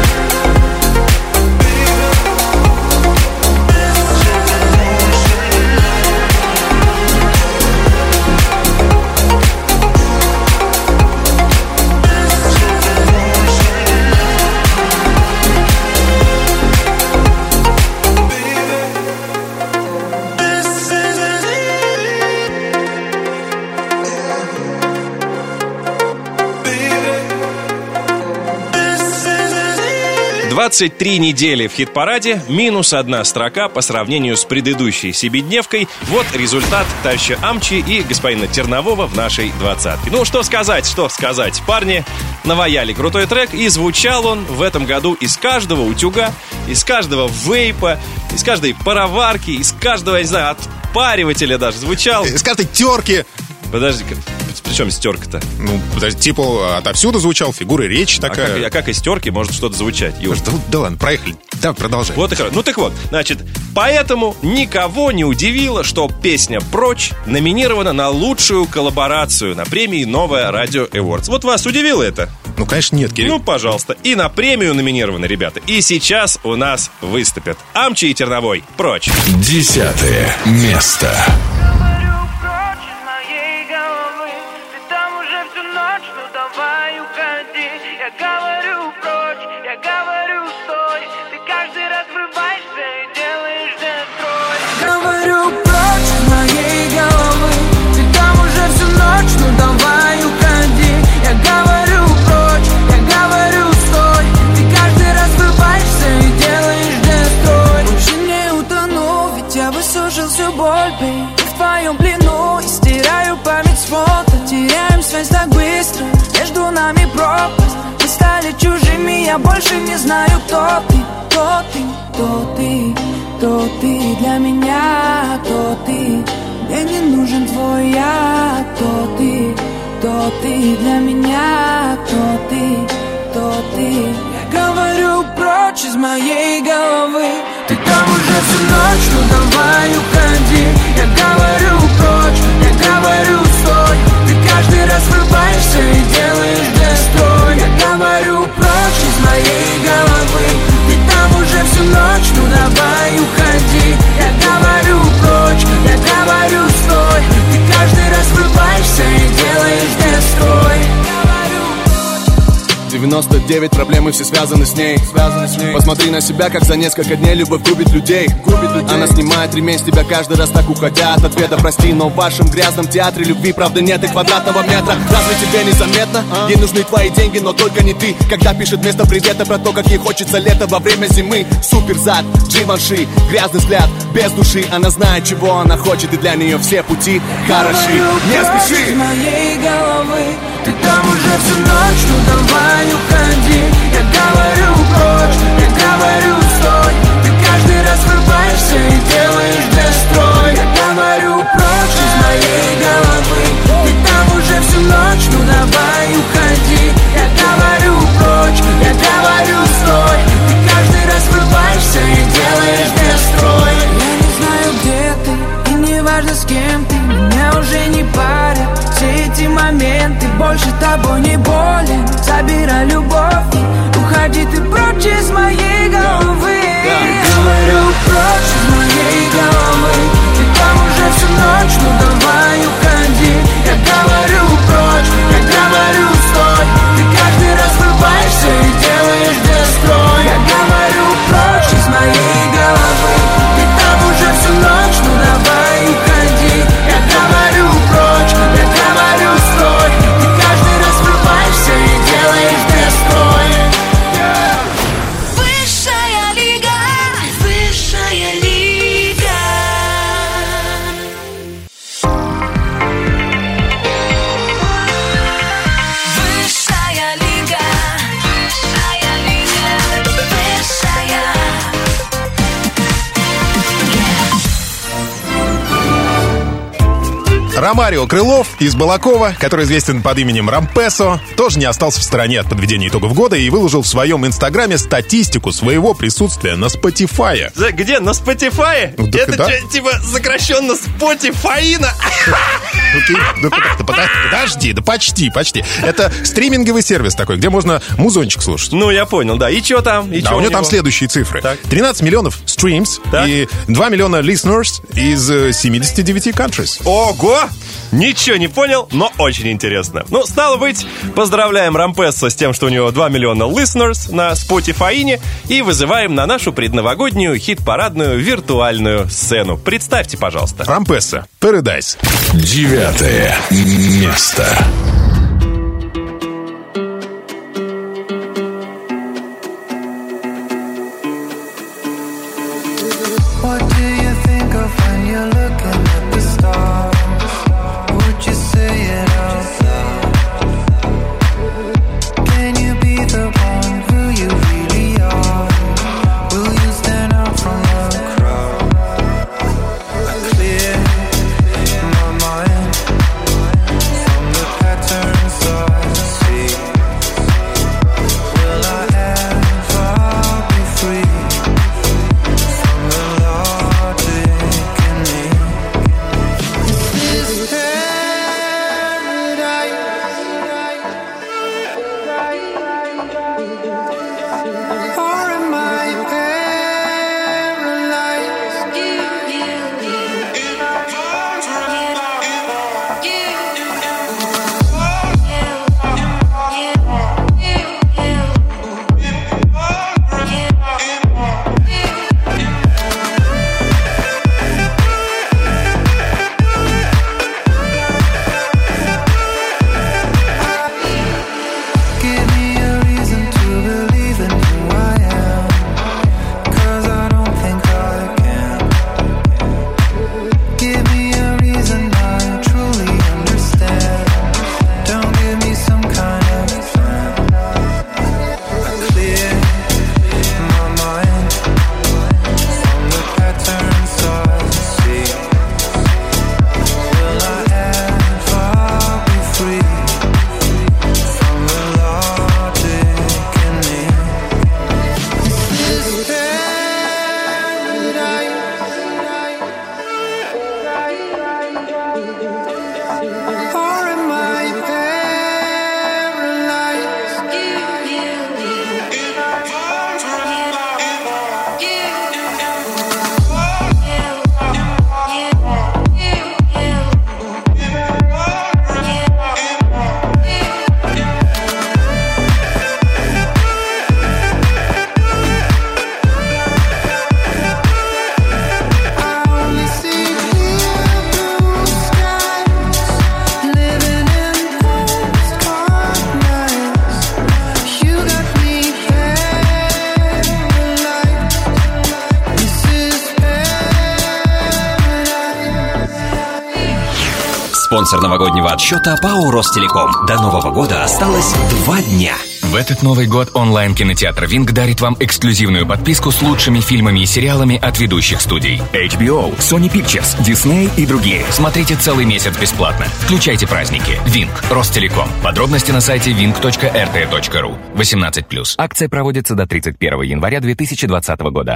«23 недели в хит-параде, минус 1 строка по сравнению с предыдущей себедневкой. Вот результат товарища Амчи и господина Тернового в нашей двадцатке. Ну, что сказать. Парни наваяли крутой трек, и звучал он в этом году из каждого утюга, из каждого вейпа, из каждой пароварки, из каждого, я не знаю, отпаривателя даже звучал. Из каждой терки. Подожди-ка. При чем стерка-то? Ну, типа, отовсюду звучал, фигура речи такая. А как из стерки может что-то звучать, Юр? Да ладно, проехали. Да, продолжай. Вот и хорошо. Ну так вот, значит, поэтому никого не удивило, что песня «Прочь» номинирована на лучшую коллаборацию на премии «Новое Радио Awards». Вот вас удивило это? Ну, конечно, нет, Кирилл. Ну, пожалуйста. И на премию номинированы ребята. И сейчас у нас выступят Амчи и Терновой. «Прочь». 10 место. случилось так быстро, между нами пропасть. Мы стали чужими, я больше не знаю, кто ты. Кто ты, кто ты, кто ты для меня, кто ты. Мне не нужен твой я, кто ты для меня, кто ты. Я говорю прочь из моей головы. Ты там уже всю ночь, ну давай уходи. Я говорю прочь, я говорю стой. Ты каждый раз врубаешься и делаешь дестрой. Я говорю прочь из моей головы. Ты там уже всю ночь, ну давай уходи. Я говорю прочь, я говорю стой. Ты каждый раз врубаешься и делаешь дестрой. 99 проблем и все связаны с ней. Посмотри на себя, как за несколько дней любовь губит людей. Она снимает ремень с тебя каждый раз, так уходя от ответа. Прости, но в вашем грязном театре любви правда нет и квадратного метра. Разве тебе незаметно? Ей нужны твои деньги, но только не ты. Когда пишет вместо привета про то, как ей хочется лето во время зимы. Супер зад, Givenchy, грязный взгляд, без души. Она знает, чего она хочет, и для нее все пути хороши. Не спеши! Из моей головы. Ты там уже всю ночь, ну давай уходи. Я говорю прочь, я говорю стой. Ты каждый раз врубаешься и делаешь дестрой. Я говорю прочь из моей головы. Ты там уже всю ночь, ну давай уходи. Я говорю прочь, я говорю стой. Ты каждый раз врубаешься и делаешь дестрой. Я не знаю, где ты, и не важно, с кем ты. Меня уже не парят все эти моменты. Больше тобой не болен. Забирай любовь и уходи ты прочь из моей головы. Говорю прочь из моей головы. Ты там уже всю ночь, ну давай уходи. Я говорю прочь, я говорю стой. Ты каждый раз врубаешься и делаешь дестрой. Я говорю прочь из моей головы. Ты там уже всю ночь, ну давай уходи. Я говорю прочь, я говорю стой. Ты каждый раз врубаешься и делаешь дестрой. Высшая лига, высшая лига. Высшая лига, высшая лига, высшая. Ромарио Крылов из Балакова, который известен под именем Рампесо, тоже не остался в стороне от подведения итогов года и выложил в своем инстаграме статистику своего присутствия на Spotify. Где? На Spotify? Ну, Это да. что, типа сокращенно Spotify? Подожди, да почти. Это стриминговый сервис такой, где можно музончик слушать. Ну, я понял, да. И что там? Да, у него там следующие цифры. Так. 13 миллионов стримс и 2 миллиона listeners из 79 countries. Ого! Ничего не понял, но очень интересно. Ну, стало быть, поздравляем Рампеса с тем, что у него 2 миллиона listeners на Spotify, и вызываем на нашу предновогоднюю хит-парадную виртуальную сцену. Представьте, пожалуйста. Рампеса, Paradise. 9 место. What do you think of when you're looking at the stars? Would you say it out loud? Can you be the one who you really are? Will you stand out from the crowd? I clear my mind from the patterns Спонсор новогоднего отсчета ПАО «Ростелеком». До Нового года осталось 2 дня. В этот Новый год онлайн-кинотеатр Винг дарит вам эксклюзивную подписку с лучшими фильмами и сериалами от ведущих студий. HBO, Sony Pictures, Disney и другие. Смотрите целый месяц бесплатно. Включайте праздники. Винг. Ростелеком. Подробности на сайте wing.rt.ru. 18+. Акция проводится до 31 января 2020 года.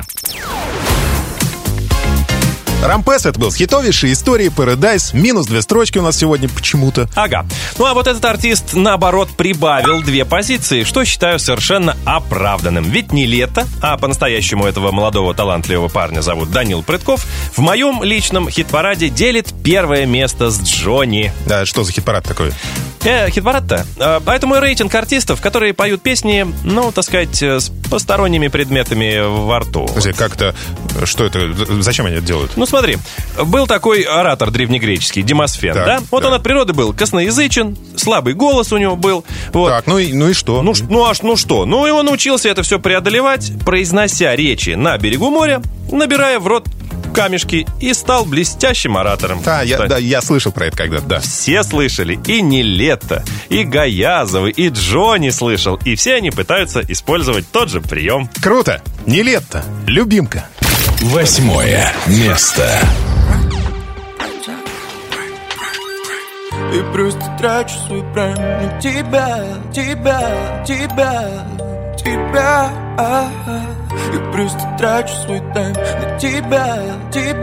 Рампес, это был с хитовейшей историей Paradise. Минус 2 строчки у нас сегодня почему-то. Ага. Ну а вот этот артист, наоборот, прибавил 2 позиции, что считаю совершенно оправданным. Ведь не лето, а по-настоящему этого молодого талантливого парня зовут Данил Прытков, в моем личном хит-параде делит 1 место с Джонни. Да, что за хит-парад такой? Хит-парад-то? А это мой рейтинг артистов, которые поют песни, ну, так сказать, с посторонними предметами во рту. Как-то, что это, зачем они это делают? Ну, смотри, был такой оратор древнегреческий, Демосфен, так, да? Вот да. Он от природы был косноязычен, слабый голос у него был. Вот. Так, ну и что? Ну что? Ну и он научился это все преодолевать, произнося речи на берегу моря, набирая в рот камешки, и стал блестящим оратором. Да, я слышал про это когда-то, да. Все слышали, и Нилетто, и Гаязовый, и Джонни слышал, и все они пытаются использовать тот же прием. Круто! Нилетто, любимка. 8 место. И просто трачу свой прайм на тебя. И просто трачу свой тайм на тебя.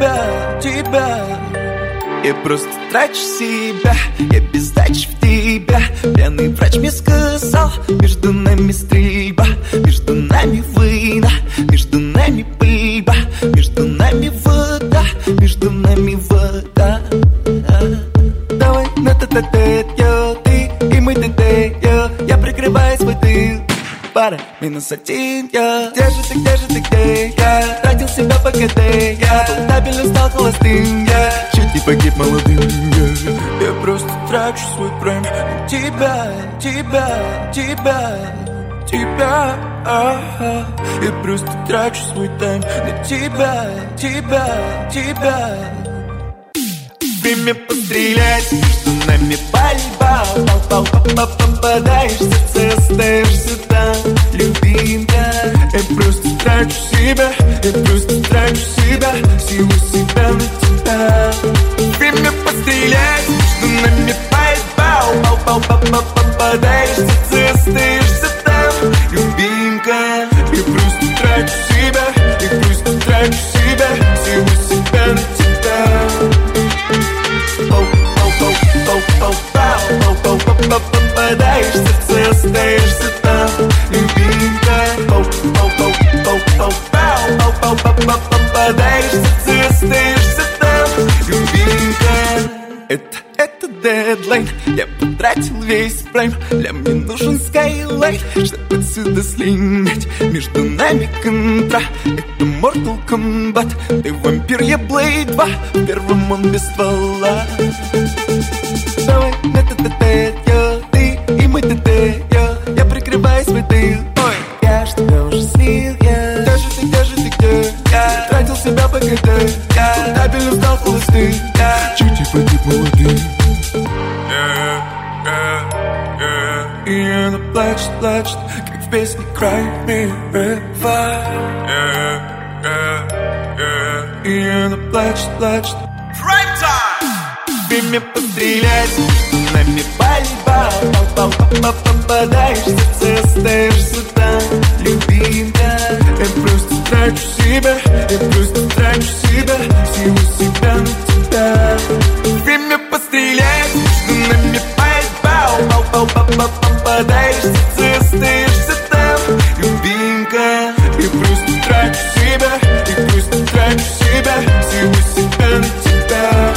Я просто трачу себя, я без сдачи в тебя. Пьяный врач мне сказал, между нами стрельба, между нами война, между нами пыльба, между нами вода, между нами вода. Давай на тет-а-тет, ты и мы тет-тет, я прикрываю свой тыл. Пара, -1, Где же ты, где? Я тратил себя по КТ, я был табельным, стал холостым, я чуть не погиб молодым, я просто трачу свой прайм на тебя. Я просто трачу свой тайм на тебя. Время пострелять, между нами пальба. Попадаешь в сердце, остаешься там, любимка. Я просто трачу себя, силу себя на тебя. Время пострелять, между нами пальба. Попадаешь в сердце, остаешься там, любимка. Я просто трачу себя, силу себя на тебя. Попадаешь в сердце, остаешься там, любимка. Попадаешь в сердце, остаешься там, любимка. Это дедлайн, я потратил весь прайм. Для мне нужен скайлайн, чтобы отсюда слинять. Между нами контра, это Mortal Kombat. Ты вампир, я Blade 2, в первом он без ствола. Давай на тет-а-тет, ты и мы тет-тет, я прикрываю свой тыл. Ой, я ж тебя уже слил, Где же ты, где? Я тратил себя по КТ, я табельным стал холостым, я чуть не погиб молодым. И она плачет, как в песне Cry Me River. И она плачет. Prime time! Время пострелять, между нами пальба. Попадаешь в сердце, остаешься там, любимка. Я просто трачу себя, силу себя на тебя. Время пострелять, между нами пальба. Попадаешь в сердце, остаешься там, любимка. Я просто трачу себя, силу себя на тебя.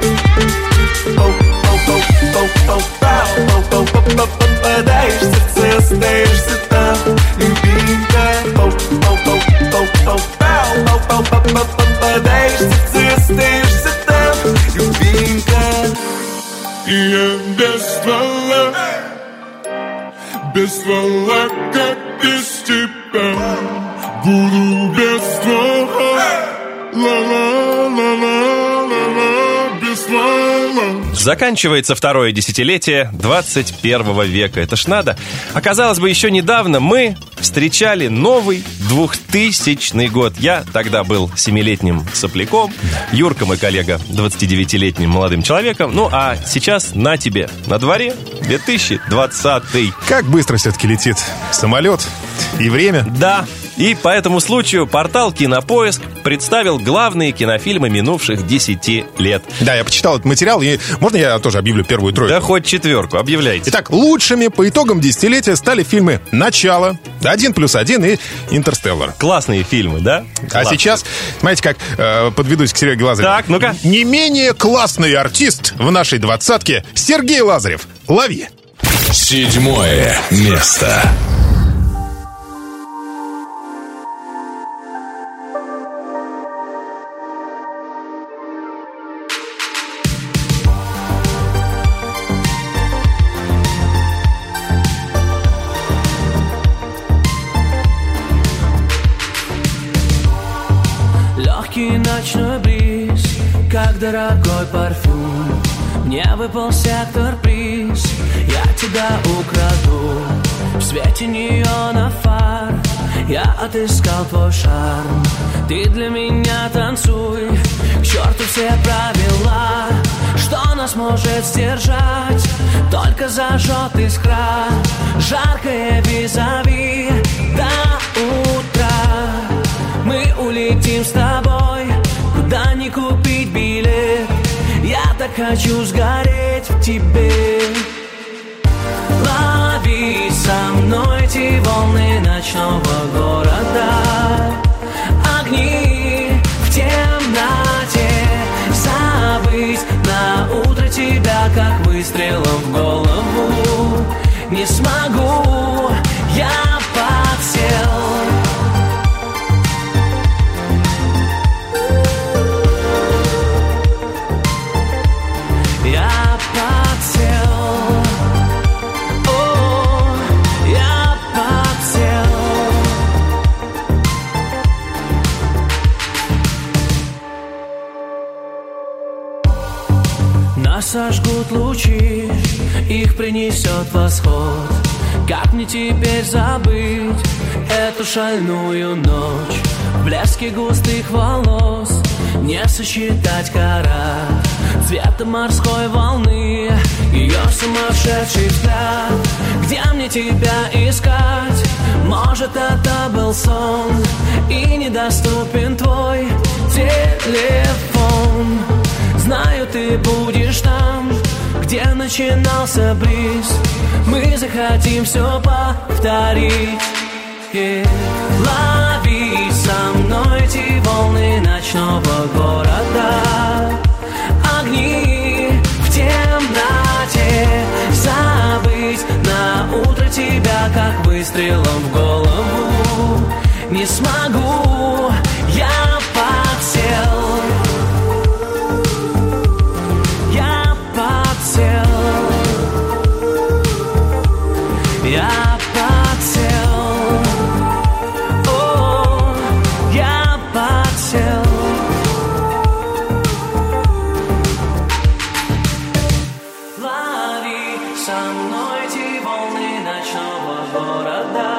Попадаешь в сердце, остаешься там, любимка. Попадаешь в сердце, остаешься там, любимка. И я без ствола, как без тебя. Буду без ствола, ла-ла-ла-ла-ла-ла, без Заканчивается второе десятилетие 21 века. Это ж надо. А казалось бы, еще недавно мы встречали новый 2000 год. Я тогда был 7-летним сопляком, Юрка, мой коллега, 29-летним молодым человеком. Ну, а сейчас на тебе, на дворе 2020. Как быстро все-таки летит самолет и время. Да. И по этому случаю портал «Кинопоиск» представил главные кинофильмы минувших 10 лет. Да, я почитал этот материал, и можно я тоже объявлю первую тройку? Да хоть четверку, объявляйте. Итак, лучшими по итогам десятилетия стали фильмы «Начало», «1+1» и «Интерстеллар». Классные фильмы, да? А сейчас, смотрите, как подведусь к Сереге Лазареву. Так, ну-ка. Не менее классный артист в нашей двадцатке Сергей Лазарев. Лови. 7-е место. Ночной бриз, как дорогой парфюм. Мне выпал сектор-приз, я тебя украду. В свете неона фар я отыскал твой шарм. Ты для меня танцуй, к черту все правила. Что нас может сдержать? Только зажжет искра. Жаркое визави до утра. Мы улетим с тобой, куда не купить билет. Я так хочу сгореть в тебе. Лови со мной эти волны ночного города. Огни в темноте. Забыть на утро тебя, как выстрелом в голову. Не смогу, я подсел. Нас сожгут лучи, их принесет восход. Как мне теперь забыть эту шальную ночь? В блеске густых волос не сосчитать карат цвета морской волны, ее сумасшедший взгляд. Где мне тебя искать? Может, это был сон, и недоступен твой телефон. Знаю, ты будешь там, где начинался бриз. Мы захотим все повторить. Лови со мной эти волны ночного города. Огни в темноте. Забыть на утро тебя, как выстрелом в голову. Не смогу, я подсел. Я подсел, о, я подсел. Лови со мной эти волны ночного города.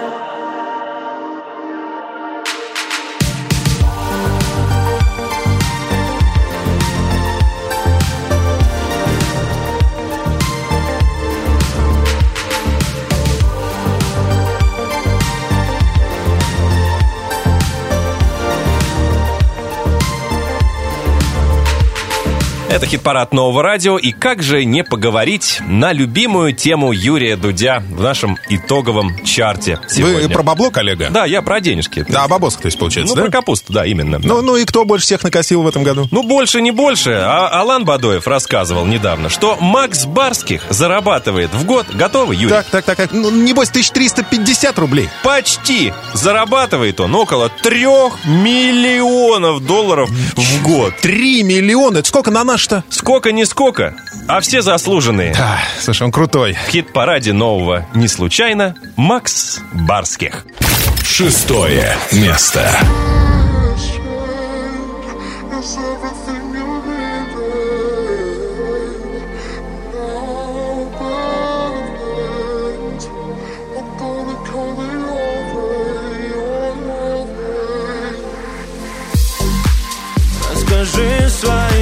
Это хит-парад Нового радио, и как же не поговорить на любимую тему Юрия Дудя в нашем итоговом чарте сегодня. Вы про бабло, коллега? Да, я про денежки. Да, о бабосах, то есть, получается, ну, да? Про капусту, да, именно. Ну и кто больше всех накосил в этом году? Ну, больше, не больше. А Алан Бадоев рассказывал недавно, что Макс Барских зарабатывает в год, готовы, Юрий? Так, ну, небось, 1350 рублей. Почти. Зарабатывает он около 3 миллионов долларов в год. 3 миллиона? Это сколько на наш-то? Сколько, не сколько, а все заслуженные. Да, слушай, он крутой. В хит-параде нового не случайно Макс Барских. 6-е место.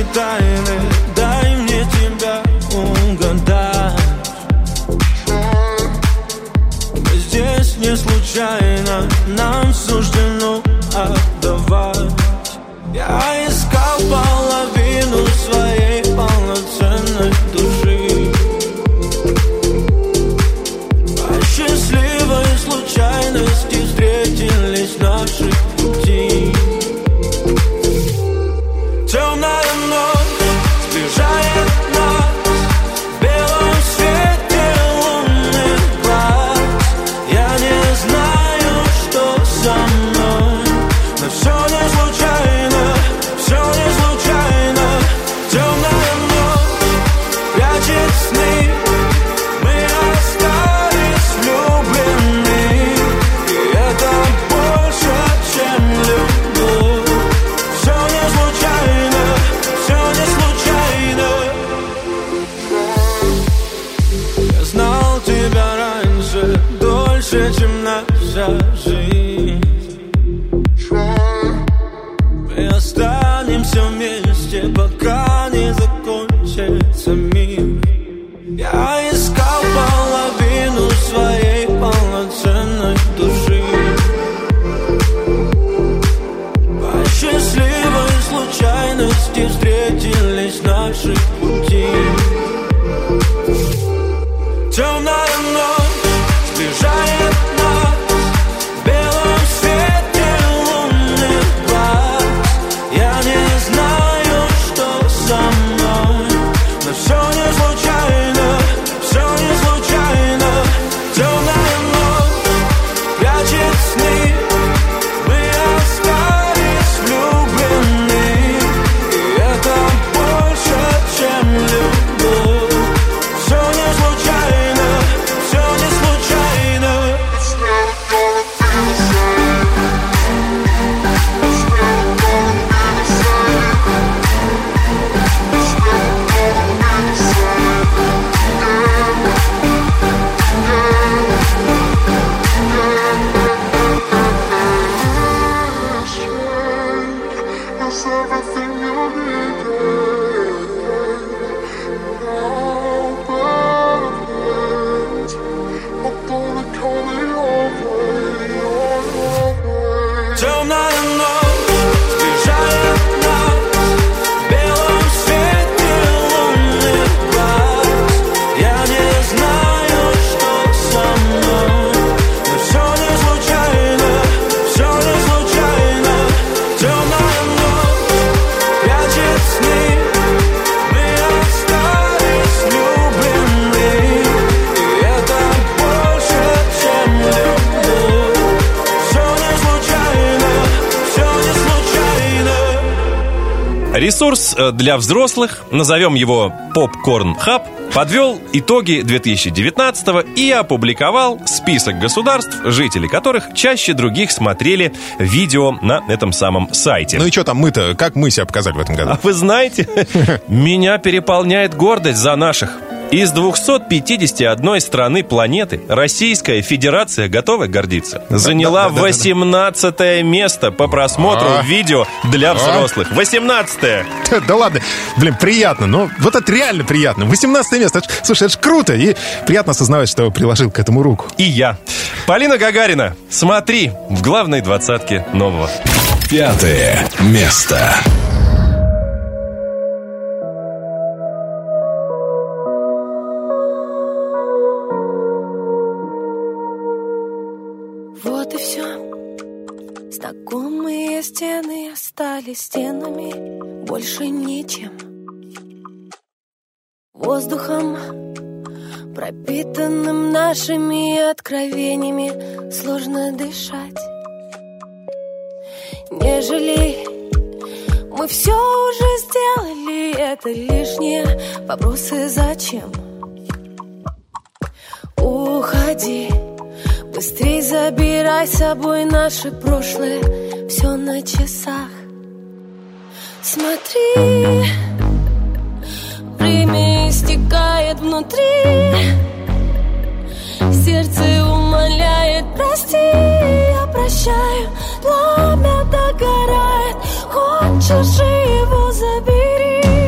тайны, дай мне тебя угадать. Мы здесь не случайно, нам суждено отдавать. Я искал половину своей полноценной души. По счастливой случайности встретились наши пути. Темная ночь сближает нас в белом свете лунных глаз. Я не знаю, что со мной, но все не случайно, все не случайно. Темная ночь прячет сны, мы остались влюблены, и это больше, чем любовь. Все не случайно, все не случайно. Я знал тебя раньше, дольше, чем наша жизнь. Мы останемся вместе, пока не закончится мир. Я искал половину своей полноценной души. По счастливой случайности встретились наши пути. Темная ночь сближает нас в белом свете лунных глаз. Я не знаю, что со мной, но все не случайно, все не случайно. Темная ночь прячет сны, мы остались влюблены, и это больше, чем любовь. Все не случайно, все не случайно. Темная ночь сближает нас в белом свете лунных глаз. Я не знаю, что со мной, но все не случайно, все не случайно. Темная ночь прячет сны, мы остались влюблены, и это больше, чем любовь. Все не случайно, все не случайно. Ресурс для взрослых, назовем его Popcorn Hub, подвел итоги 2019-го и опубликовал список государств, жители которых чаще других смотрели видео на этом самом сайте. Ну и что там мы-то, как мы себя показали в этом году? А вы знаете, меня переполняет гордость за наших. Из 251 страны планеты Российская Федерация, готова гордиться, заняла 18 место по просмотру видео для взрослых. 18-е. Да ладно, блин, приятно, но вот это реально приятно. 18 место, слушай, это ж круто, и приятно осознавать, что приложил к этому руку. И я. Полина Гагарина, смотри в главной двадцатке нового. 5-е место. Вот и все. Знакомые стены остались стенами, больше ничем. Воздухом, пропитанным нашими откровениями, сложно дышать. Не жалей, мы все уже сделали, это лишние вопросы зачем? Уходи, быстрей забирай с собой наше прошлое, все на часах. Смотри, время истекает внутри, сердце умоляет, прости, я прощаю, пламя догорает, хочешь же его забери.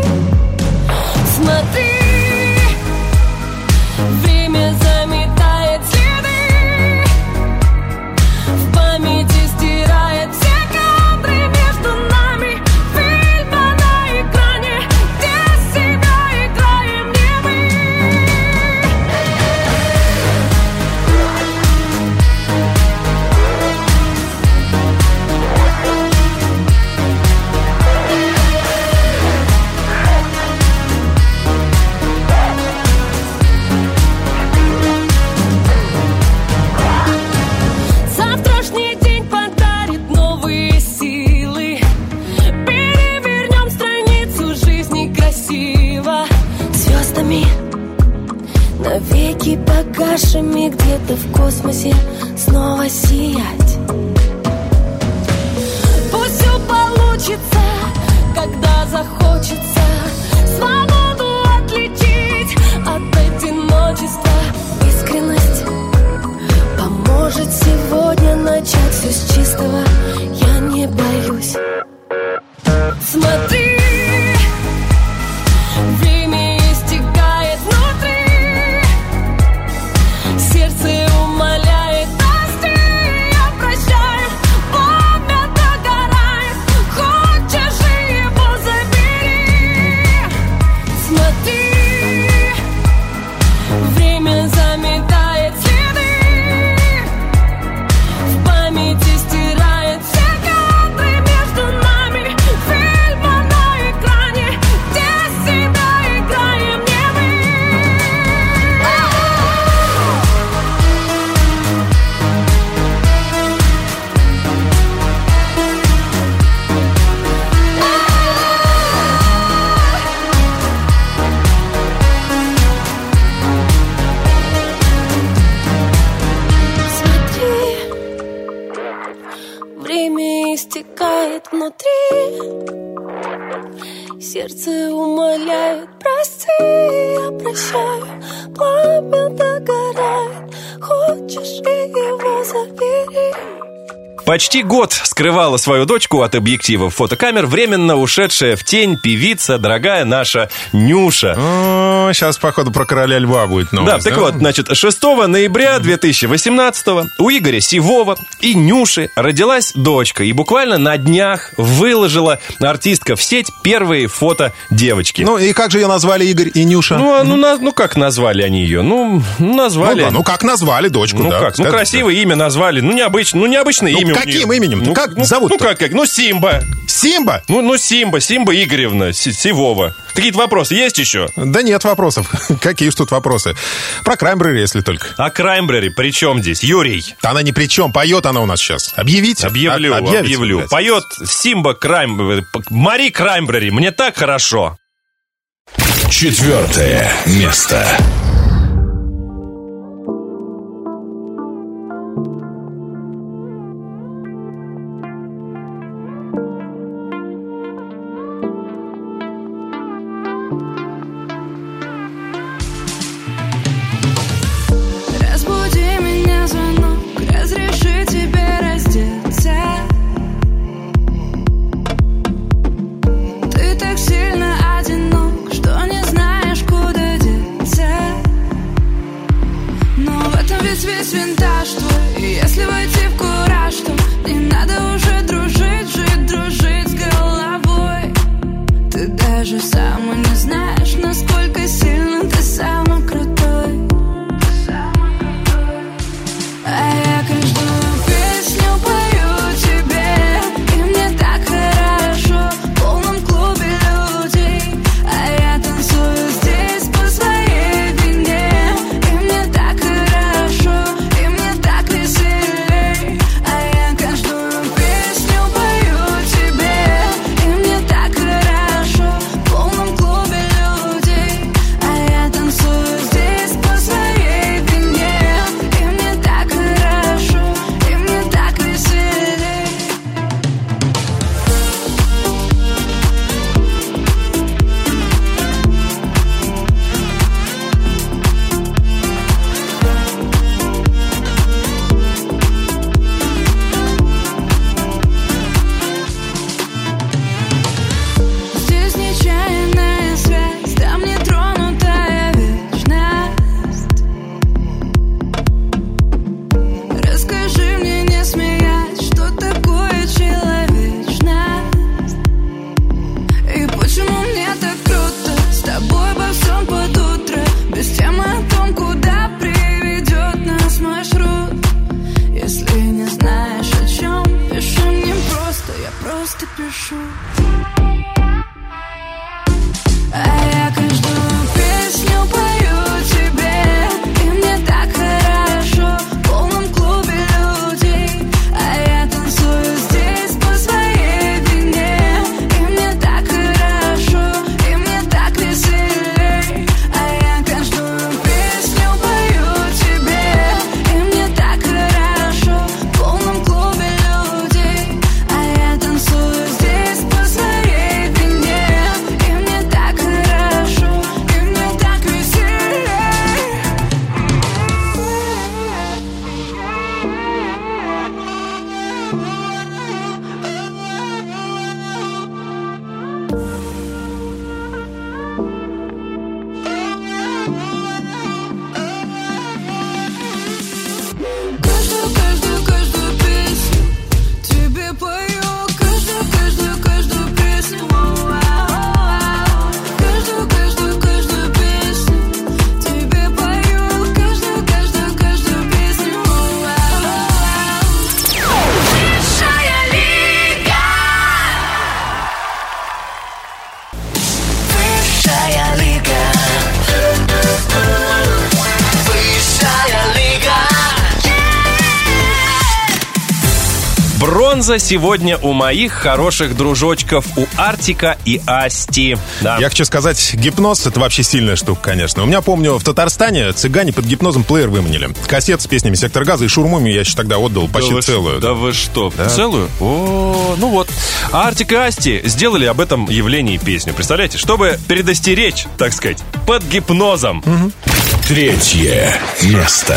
нашими где-то в космосе снова сиять. Пусть все получится, когда захочется свободу отличить от одиночества. Искренность поможет сегодня начать все с чистого. Я не боюсь. Смотри, время истекает внутри, сердце умоляет, прости, я прощаю, пламя догорает, хочешь же его забери. Смотри, время заметает следы, в памяти стирает все кадры между нами, фильма на экране, где всегда играем не мы. Смотри, время истекает внутри, сердце умоляет, прости, я прощаю, пламя догорает, хочешь и его забери. Почти год скрывала свою дочку от объективов фотокамер временно ушедшая в тень певица, дорогая наша Нюша. О, сейчас, походу, про короля льва будет новость. Да, так вот, значит, 6 ноября 2018 у Игоря Сивова и Нюши родилась дочка. И буквально на днях выложила артистка в сеть первые фото девочки. Ну, и как же ее назвали Игорь и Нюша? Ну, как назвали они ее? Назвали. Ну, как назвали дочку, ну, да. Как? Ну, красивое имя назвали. необычное имя. Каким именем? Как зовут? Симба. Симба? Симба Игоревна Сивова. Какие-то вопросы есть еще? Да нет вопросов. Какие ж тут вопросы? Про Краймбрери, если только. А Краймбрери при чем здесь? Юрий. Она ни при чем. Поет она у нас сейчас. Объявите. Объявлю. Поет Симба Краймбрери. Мари Краймбрери. Мне так хорошо. 4 место. Разбуди меня звонок, разреши тебе раздеться. Ты так сильно одинок, что не знаешь, куда деться. Но в этом весь винтаж твой. И если войти в кураж, то не надо уже дружить с головой. Ты даже сама не знаешь, насколько сильно ты самый крутой. А я каждую песню пою тебе, и мне так хорошо в полном клубе людей. А я танцую здесь по своей вине, и мне так хорошо, и мне бронза сегодня у моих хороших дружочков, у Артика и Асти. Да. Я хочу сказать, гипноз — это вообще сильная штука, конечно. У меня, помню, в Татарстане цыгане под гипнозом плеер выманили. Кассет с песнями «Сектор газа» и «Шурму» я еще тогда отдал почти целую. Да вы что, Да. целую? О, ну вот. А Артик и Асти сделали об этом явлении песню. Представляете, чтобы предостеречь, так сказать, под гипнозом. Третье место.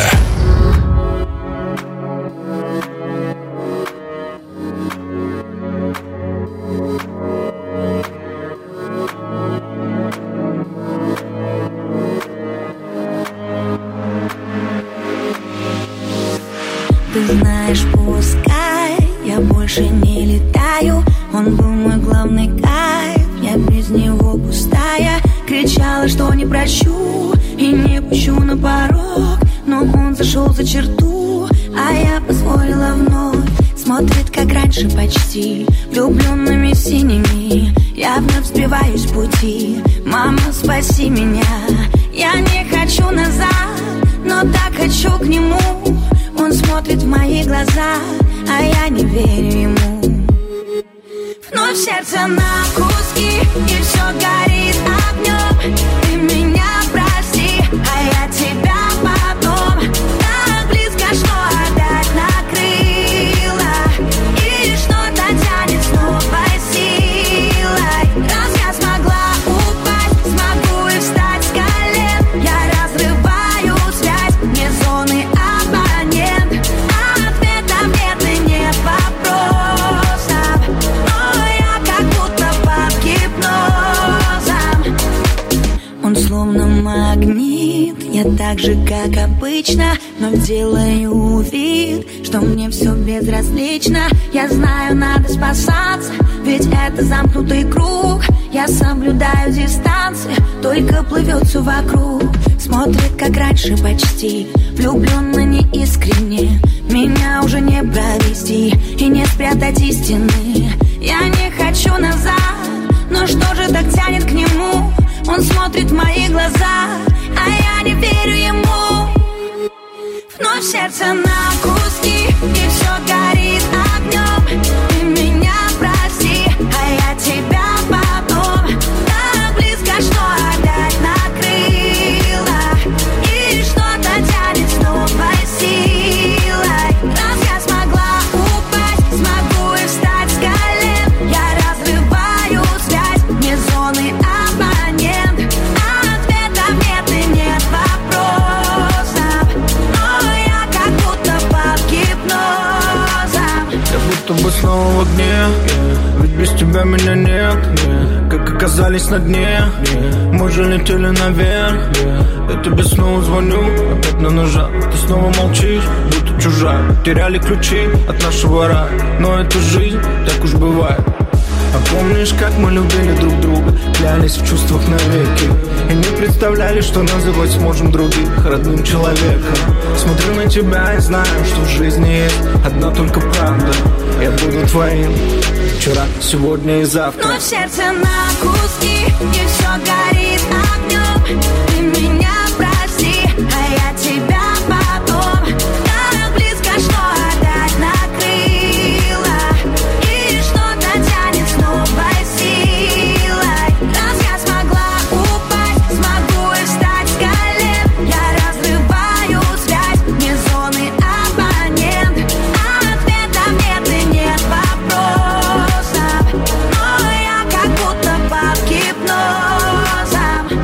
Ты знаешь, пускай я больше не летаю. Он был мой главный кайф, я без него пустая. Кричала, что не прощу и не пущу на порог, но он зашел за черту, а я позволила вновь. Смотрит, как раньше почти, влюбленными синими. Я вновь сбиваюсь с пути. Мама, спаси меня. Я не хочу назад, но так хочу к нему. Он смотрит в мои глаза, а я не верю ему. Вновь сердце на куски, и все горит огнем. Ты меня прости, а я тебя потом. Так близко, что опять накрыло, и что-то тянет с новой силой. Раз я смогла упасть, смогу и встать с колен. Я разрываю связь, мне зоны абонент. Ответов нет и нет вопросов, но я как будто под гипнозом. Он словно магнит, я так же, как обычно, но делаю вид, что мне все безразлично. Я знаю, надо спасаться, ведь это замкнутый круг. Я соблюдаю дистанции, только плывет все вокруг. Смотрит, как раньше почти, влюбленно неискренне. Меня уже не провести и не спрятать истины. Я не хочу назад, но что же так тянет к нему? Он смотрит в мои глаза, а я не верю ему. Вновь сердце на куски, и все горит огнем. Ты меня прости, а я тебя потом. Так близко, что опять накрыло, и что-то тянет с новой силой. Раз я смогла упасть, смогу и встать с колен. Я разрываю связь, мне зоны абонент. Ответов нет и нет вопросов, но я как будто под гипнозом. Я будто бы снова в огне, ведь без тебя меня нет. Как оказались на дне, мы же летели наверх. Я тебе снова звоню, опять на ножах. Ты снова молчишь, будто чужая. Теряли ключи от нашего рая, но это жизнь, так уж бывает. А помнишь, как мы любили друг друга, клялись в чувствах навеки, и не представляли, что называть сможем других родным человеком. Смотрю на тебя и знаю, что в жизни есть одна только правда. Я буду твоим вчера, сегодня и завтра. Но в сердце на куски, и все горит огнем. Ты меня прости, а я тебя потом. Так близко, что опять накрыло, и что-то тянет с новой силой. Раз я смогла упасть, смогу и встать с колен. Я разрываю связь, мне зоны абонент. Ответов нет и нет вопросов, но я как будто под гипнозом.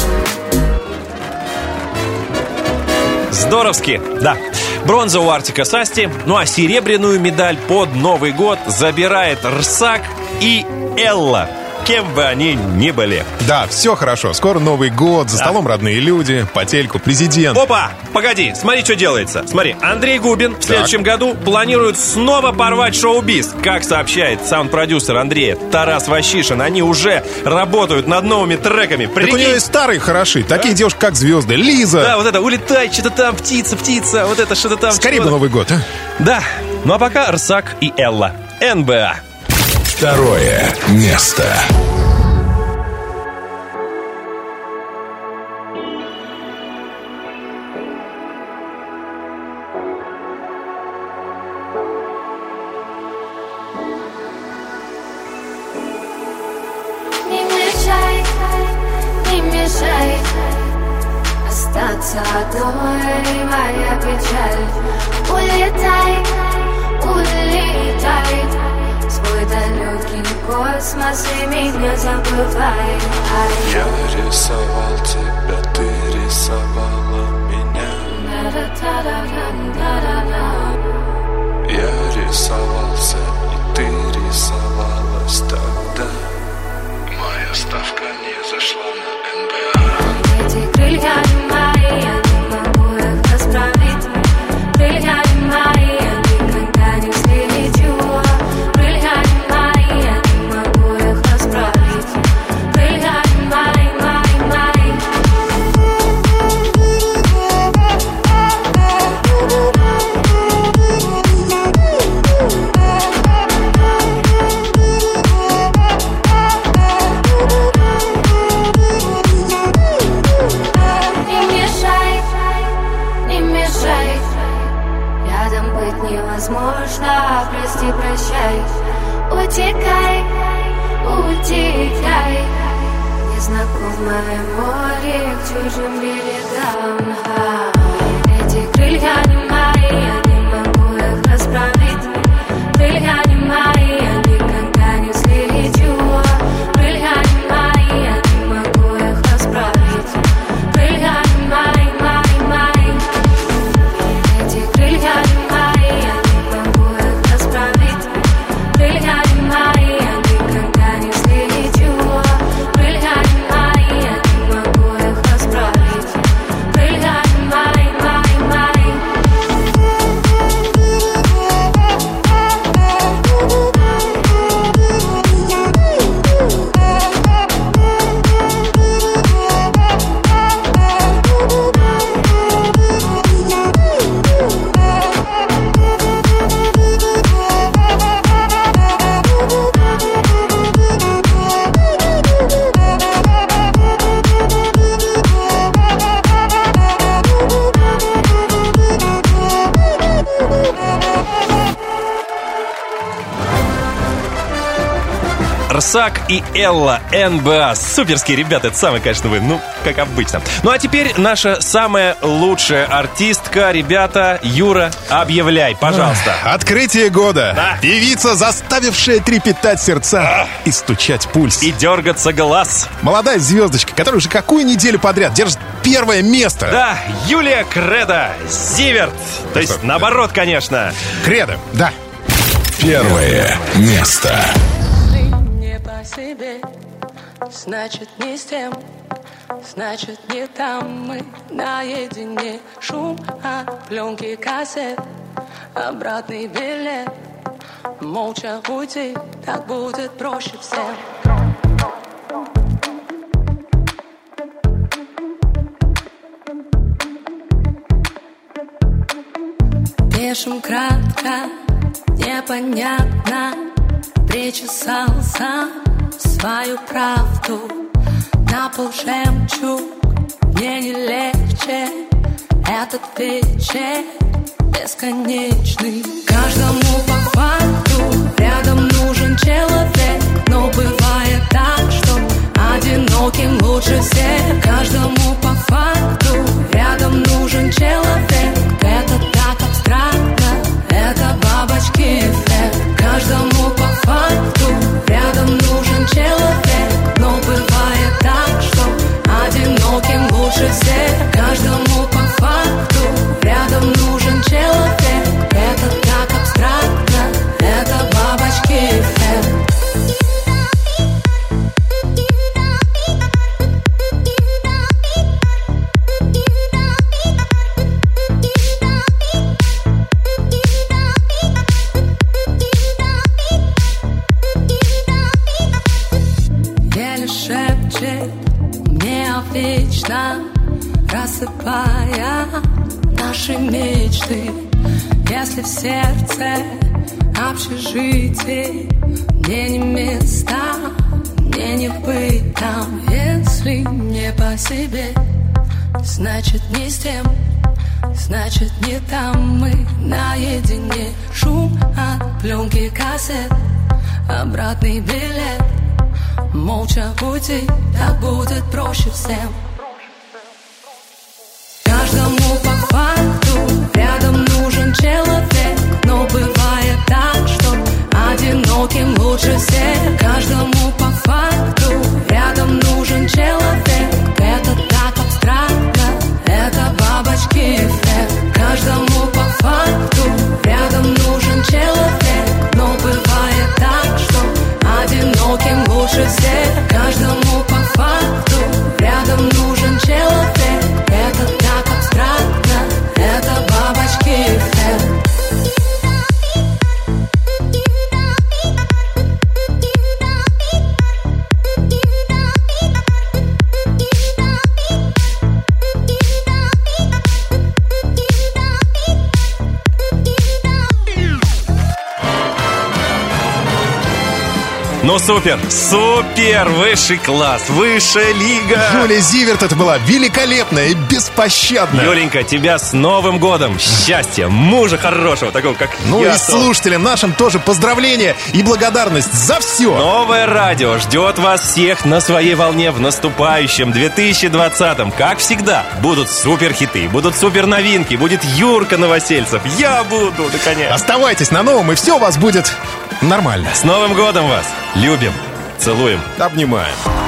Здоровски, да. Бронза у Артика с Асти. Ну а серебряную медаль под Новый год забирает Рсак и Элла. Кем бы они ни были. Да, все хорошо. Скоро Новый год, за столом родные люди, потельку, президент. Опа, погоди, смотри, что делается. Смотри, Андрей Губин в следующем году планирует снова порвать шоу-биз. Как сообщает саунд-продюсер Андрея Тарас Ващишин, они уже работают над новыми треками. Так у нее и старые хороши. Такие девушки, как звезды. Лиза. Да, вот это «Улетай, что-то там, птица, птица». Вот это что-то там. Скорее бы Новый год, а? Да, ну а пока Рсак и Элла. НБА. Второе место. мешай остаться одной, моя печаль. Улетай, улетай в свой далекий космос и меня забывай. Я рисовал тебя, ты рисовала меня. Я рисовался, и ты рисовалась тогда. Моя ставка не зашла на НБА. Эти крылья не мои, я не могу их расправить. Крылья не мои, я никогда не взлечу. Крылья не мои, я не могу их расправить. Крылья не мои, мои, мои. Рядом быть невозможно, прости, прощай. Утекай, утекай. Незнакомое море к чужим берегам. Эти крылья не мои, я не могу их расправить. Крылья не мои, я никогда не взлечу. Крылья не мои, я не могу их расправить. Крылья не мои, мои, мои. Эти крылья не мои, я не могу их расправить. Крылья не мои, я никогда не взлечу. Крылья не мои, я не могу их расправить. Крылья не мои, мои, мои. Рсак и Элла, НБА. Суперские ребята, это самое, конечно, вы, ну, как обычно. Ну, а теперь наша самая лучшая артистка. Ребята, Юра, объявляй, пожалуйста. Открытие года. Да. Певица, заставившая трепетать сердца и стучать пульс. И дергаться глаз. Молодая звездочка, которая уже какую неделю подряд держит первое место. Да, Юлия Кредо, Зиверт. То есть, наоборот, конечно. Кредо, да. Первое место. По себе, значит не с тем, значит не там. Мы наедине, шум от пленки кассет, обратный билет. Молча уйти, так будет проще всем. Пишем кратко, непонятно. Причесался свою правду, на пол жемчуг. Мне не легче этот вечер бесконечный. Каждому по факту рядом нужен человек, но бывает так, что одиноким лучше всех. Каждому по факту рядом нужен человек. Это так абстрактно, это бабочки эффект. Каждому по факту рядом нужен человек, но бывает так, что одиноким лучше всех. Каждому по факту рядом нужен человек. Это так абстрактно, это бабочки эффект. Вечно рассыпая наши мечты. Если в сердце общежитие, мне не места, мне не быть там. Если не по себе, значит не с тем, значит не там. Мы наедине, шум от пленки кассет, обратный билет. молча уйти, так будет проще всем. Каждому по факту рядом нужен человек, но бывает так, что одиноким лучше всех. Каждому по факту рядом нужен человек. Это так абстрактно, это бабочки эффект. Каждому по факту рядом нужен человек, но бывает так, что одиноким лучше всех. Каждому по факту рядом нужен человек. Это так абстрактно, это бабочки эффект. Ну супер, супер, высший класс, высшая лига. Юлия Зиверт, это была великолепная и беспощадная. Юленька, тебя с Новым годом, счастья, мужа хорошего, такого как Ну я. И слушателям нашим тоже поздравления и благодарность за все. Новое радио ждет вас всех на своей волне в наступающем 2020-м. Как всегда, будут супер хиты, будут супер новинки, будет Юрка Новосельцев, я буду, наконец. Оставайтесь на новом, и все у вас будет нормально. С Новым годом вас! Любим, целуем, обнимаем.